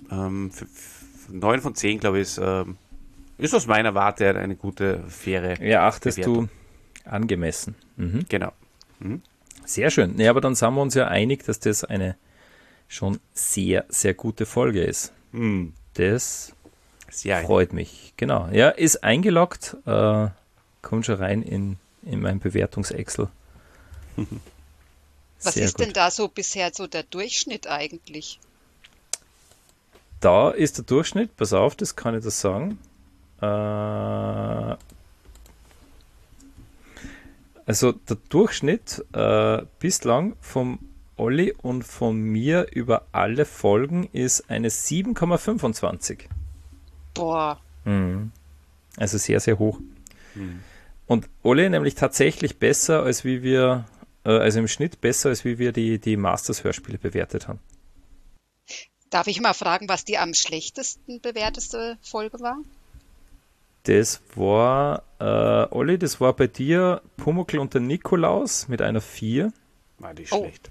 von 10, glaube ich, ist aus meiner Warte eine gute, faire Ja, achtest Bewertung. Du angemessen. Mhm. Genau. Mhm. Sehr schön. Nee, aber dann sind wir uns ja einig, dass das eine schon sehr, sehr gute Folge ist. Das freut mich. Genau. Ja, ist eingeloggt. Kommt schon rein in mein Bewertungs-Excel. Was ist denn da so bisher so der Durchschnitt eigentlich? Da ist der Durchschnitt, pass auf, das kann ich dir sagen. Also der Durchschnitt bislang vom Olli und von mir über alle Folgen ist eine 7,25. Boah. Also sehr, sehr hoch. Und Olli nämlich tatsächlich besser, als wie wir, also im Schnitt besser, als wie wir die Masters-Hörspiele bewertet haben. Darf ich mal fragen, was die am schlechtesten bewerteste Folge war? Das war, Olli, das war bei dir Pumuckl und der Nikolaus mit einer 4. War die schlecht.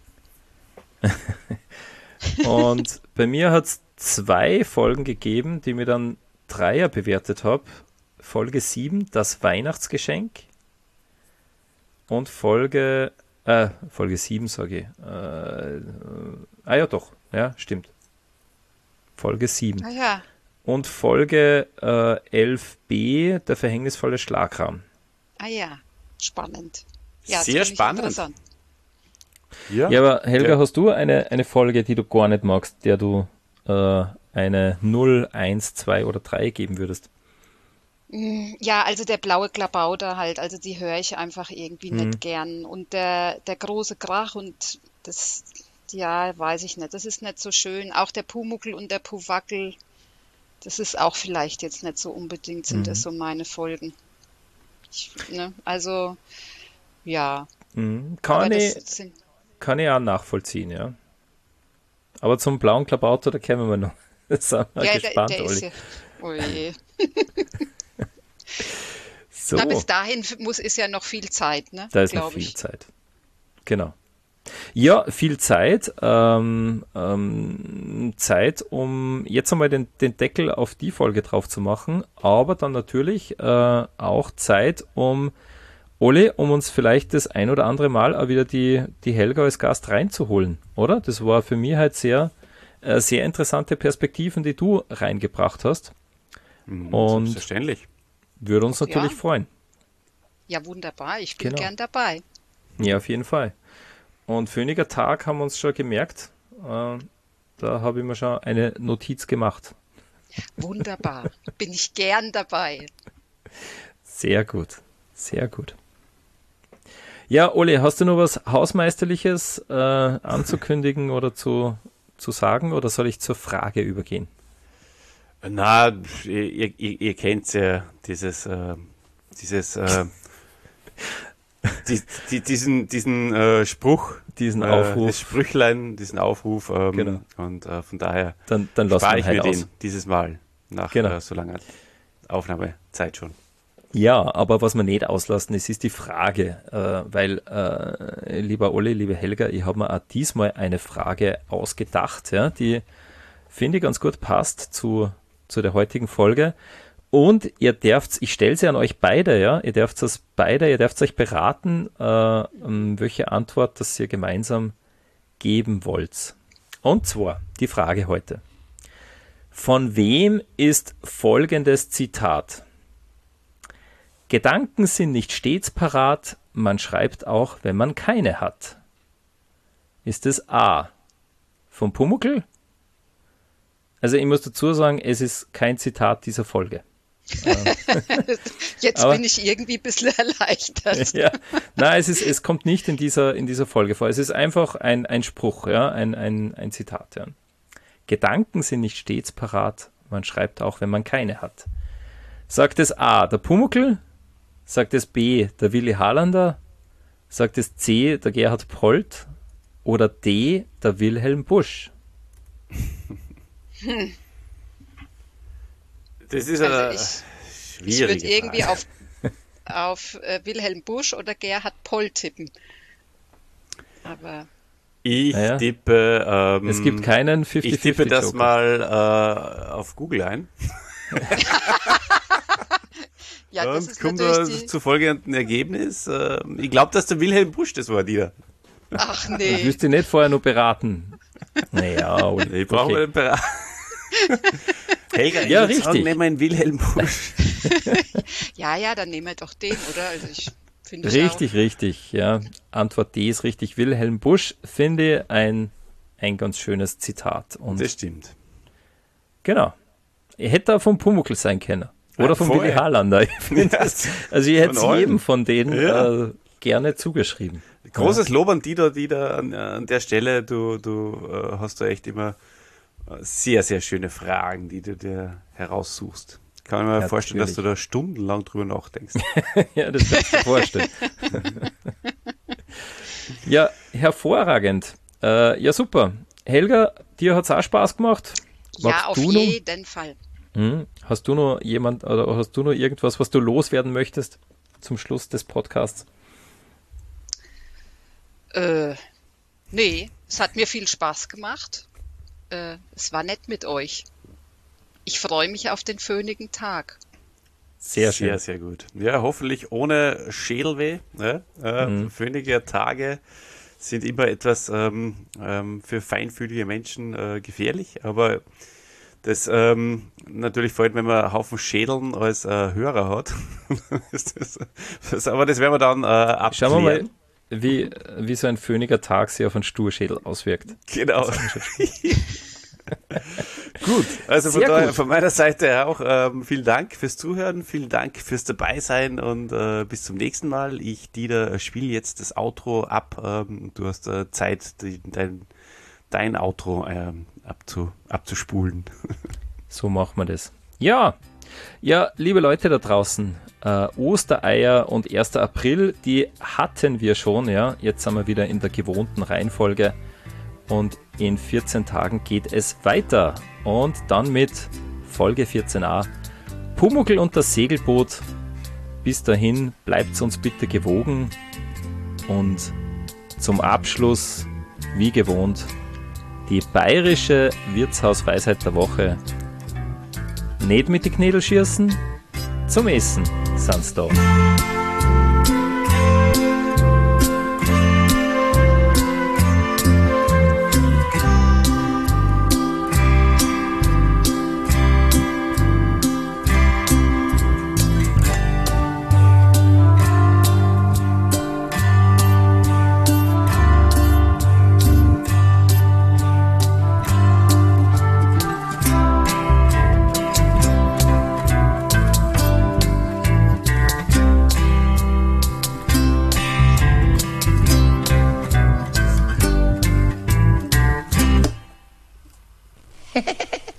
Und bei mir hat es 2 Folgen gegeben, die mir dann 3er bewertet habe. Folge 7, das Weihnachtsgeschenk. Und Folge 7, sage ich. Ja doch, ja, stimmt. Folge 7. Ah ja. Und Folge 11b, der verhängnisvolle Schlagrahmen. Ah ja, spannend. Ja, sehr spannend. Ja, aber Helga, hast du eine Folge, die du gar nicht magst, der du eine 0, 1, 2 oder 3 geben würdest? Ja, also der blaue Klabauter halt, also die höre ich einfach irgendwie nicht gern. Und der große Krach und das, ja, weiß ich nicht, das ist nicht so schön. Auch der Pumuckl und der Puwackel, das ist auch vielleicht jetzt nicht so unbedingt, sind das so meine Folgen. Also, ja. Kann ich auch nachvollziehen, ja. Aber zum blauen Klabauter, da kämen wir noch. Jetzt sind wir gespannt, der Olli. ist ja, oh je. So. Na, bis dahin ist ja noch viel Zeit, ne? Da ist noch viel Zeit. Genau. Ja, viel Zeit. Zeit, um jetzt einmal den Deckel auf die Folge drauf zu machen, aber dann natürlich auch Zeit, um uns vielleicht das ein oder andere Mal auch wieder die Helga als Gast reinzuholen, oder? Das war für mich halt sehr interessante Perspektiven, die du reingebracht hast. Und selbstverständlich. Würde uns natürlich freuen. Ja, wunderbar. Ich bin gern dabei. Ja, auf jeden Fall. Und Phöniger Tag haben wir uns schon gemerkt. Da habe ich mir schon eine Notiz gemacht. Wunderbar. Bin ich gern dabei. Sehr gut. Sehr gut. Ja, Olli, hast du noch was Hausmeisterliches anzukündigen oder zu sagen, oder soll ich zur Frage übergehen? Na, ihr kennt ja diesen Spruch, diesen Aufruf, das Sprüchlein, diesen Aufruf, genau. Und von daher dann spare ich mir den dieses Mal nach so langer Aufnahmezeit schon. Ja, aber was wir nicht auslassen, ist die Frage, weil, lieber Olli, liebe Helga, ich habe mir auch diesmal eine Frage ausgedacht, ja, die, finde ich, ganz gut passt zu der heutigen Folge. Und ihr dürft, ich stelle sie an euch beide, ja, ihr dürft euch beraten, welche Antwort das ihr gemeinsam geben wollt. Und zwar die Frage heute. Von wem ist folgendes Zitat? Gedanken sind nicht stets parat, man schreibt auch, wenn man keine hat. Ist es A, vom Pumuckl? Also ich muss dazu sagen, es ist kein Zitat dieser Folge. Jetzt bin ich irgendwie ein bisschen erleichtert. Ja, nein, es kommt nicht in dieser Folge vor. Es ist einfach ein Spruch, ja, ein Zitat. Ja. Gedanken sind nicht stets parat, man schreibt auch, wenn man keine hat. Sagt es A, der Pumuckl? Sagt es B, der Willi Harlander? Sagt es C, der Gerhard Polt? Oder D, der Wilhelm Busch? Das ist schwierig. Ich würde irgendwie auf Wilhelm Busch oder Gerhard Polt tippen. Aber ich tippe... es gibt keinen 50-50 Ich tippe das Joker. mal auf Google ein. ja, das und ist kommt natürlich zu folgendem Ergebnis. Ich glaube, dass der Wilhelm Busch das war, Dieter. Ach Ich nee. wüsste nicht vorher nur beraten. Naja, Uli, Ich brauche okay. einen Berater. Helga, ich Ja, würd richtig. sagen, nehmen wir einen Wilhelm Busch. Ja, dann nehmen wir doch den, oder? Also ich finde es auch. Richtig, ja. Antwort D ist richtig. Wilhelm Busch finde ich ein ganz schönes Zitat. Und Das stimmt. genau. Ich hätte auch vom Pumuckl sein können. Oder Ja, von voll. Willi Harlander. Ich find das, also ich hätte es Von allen. jedem von denen Ja. gerne zugeschrieben. Großes Lob an Dieter an der Stelle. Du hast da echt immer sehr, sehr schöne Fragen, die du dir heraussuchst. Kann mir vorstellen, dass du da stundenlang drüber nachdenkst. Ja, das kannst du dir vorstellen. Ja, hervorragend. Ja, super. Helga, dir hat es auch Spaß gemacht? Ja, Magst auf du noch- jeden Fall. Hast du noch hast du noch irgendwas, was du loswerden möchtest zum Schluss des Podcasts? Nee, es hat mir viel Spaß gemacht. Es war nett mit euch. Ich freue mich auf den föhnigen Tag. Sehr schön. Sehr, sehr gut. Ja, hoffentlich ohne Schädelweh. Ne? Föhnige Tage sind immer etwas für feinfühlige Menschen gefährlich, aber das natürlich vor allem, wenn man einen Haufen Schädeln als Hörer hat. Aber das werden wir dann abklären. Schauen wir mal, wie so ein föhniger Tag sich auf einen Sturschädel auswirkt. Genau. Gut, also von, Sehr daher, gut. von meiner Seite auch vielen Dank fürs Zuhören, vielen Dank fürs Dabeisein und bis zum nächsten Mal. Ich, Dieter, spiele jetzt das Outro ab. Du hast Zeit, dein Outro abzuspulen. So machen wir das. Ja, liebe Leute da draußen, Ostereier und 1. April, die hatten wir schon, ja. Jetzt sind wir wieder in der gewohnten Reihenfolge und in 14 Tagen geht es weiter. Und dann mit Folge 14a, Pumuckl und das Segelboot. Bis dahin, bleibt uns bitte gewogen und zum Abschluss, wie gewohnt, die bayerische Wirtshausweisheit der Woche. Nicht mit die Knädel schießen, zum Essen sind's da.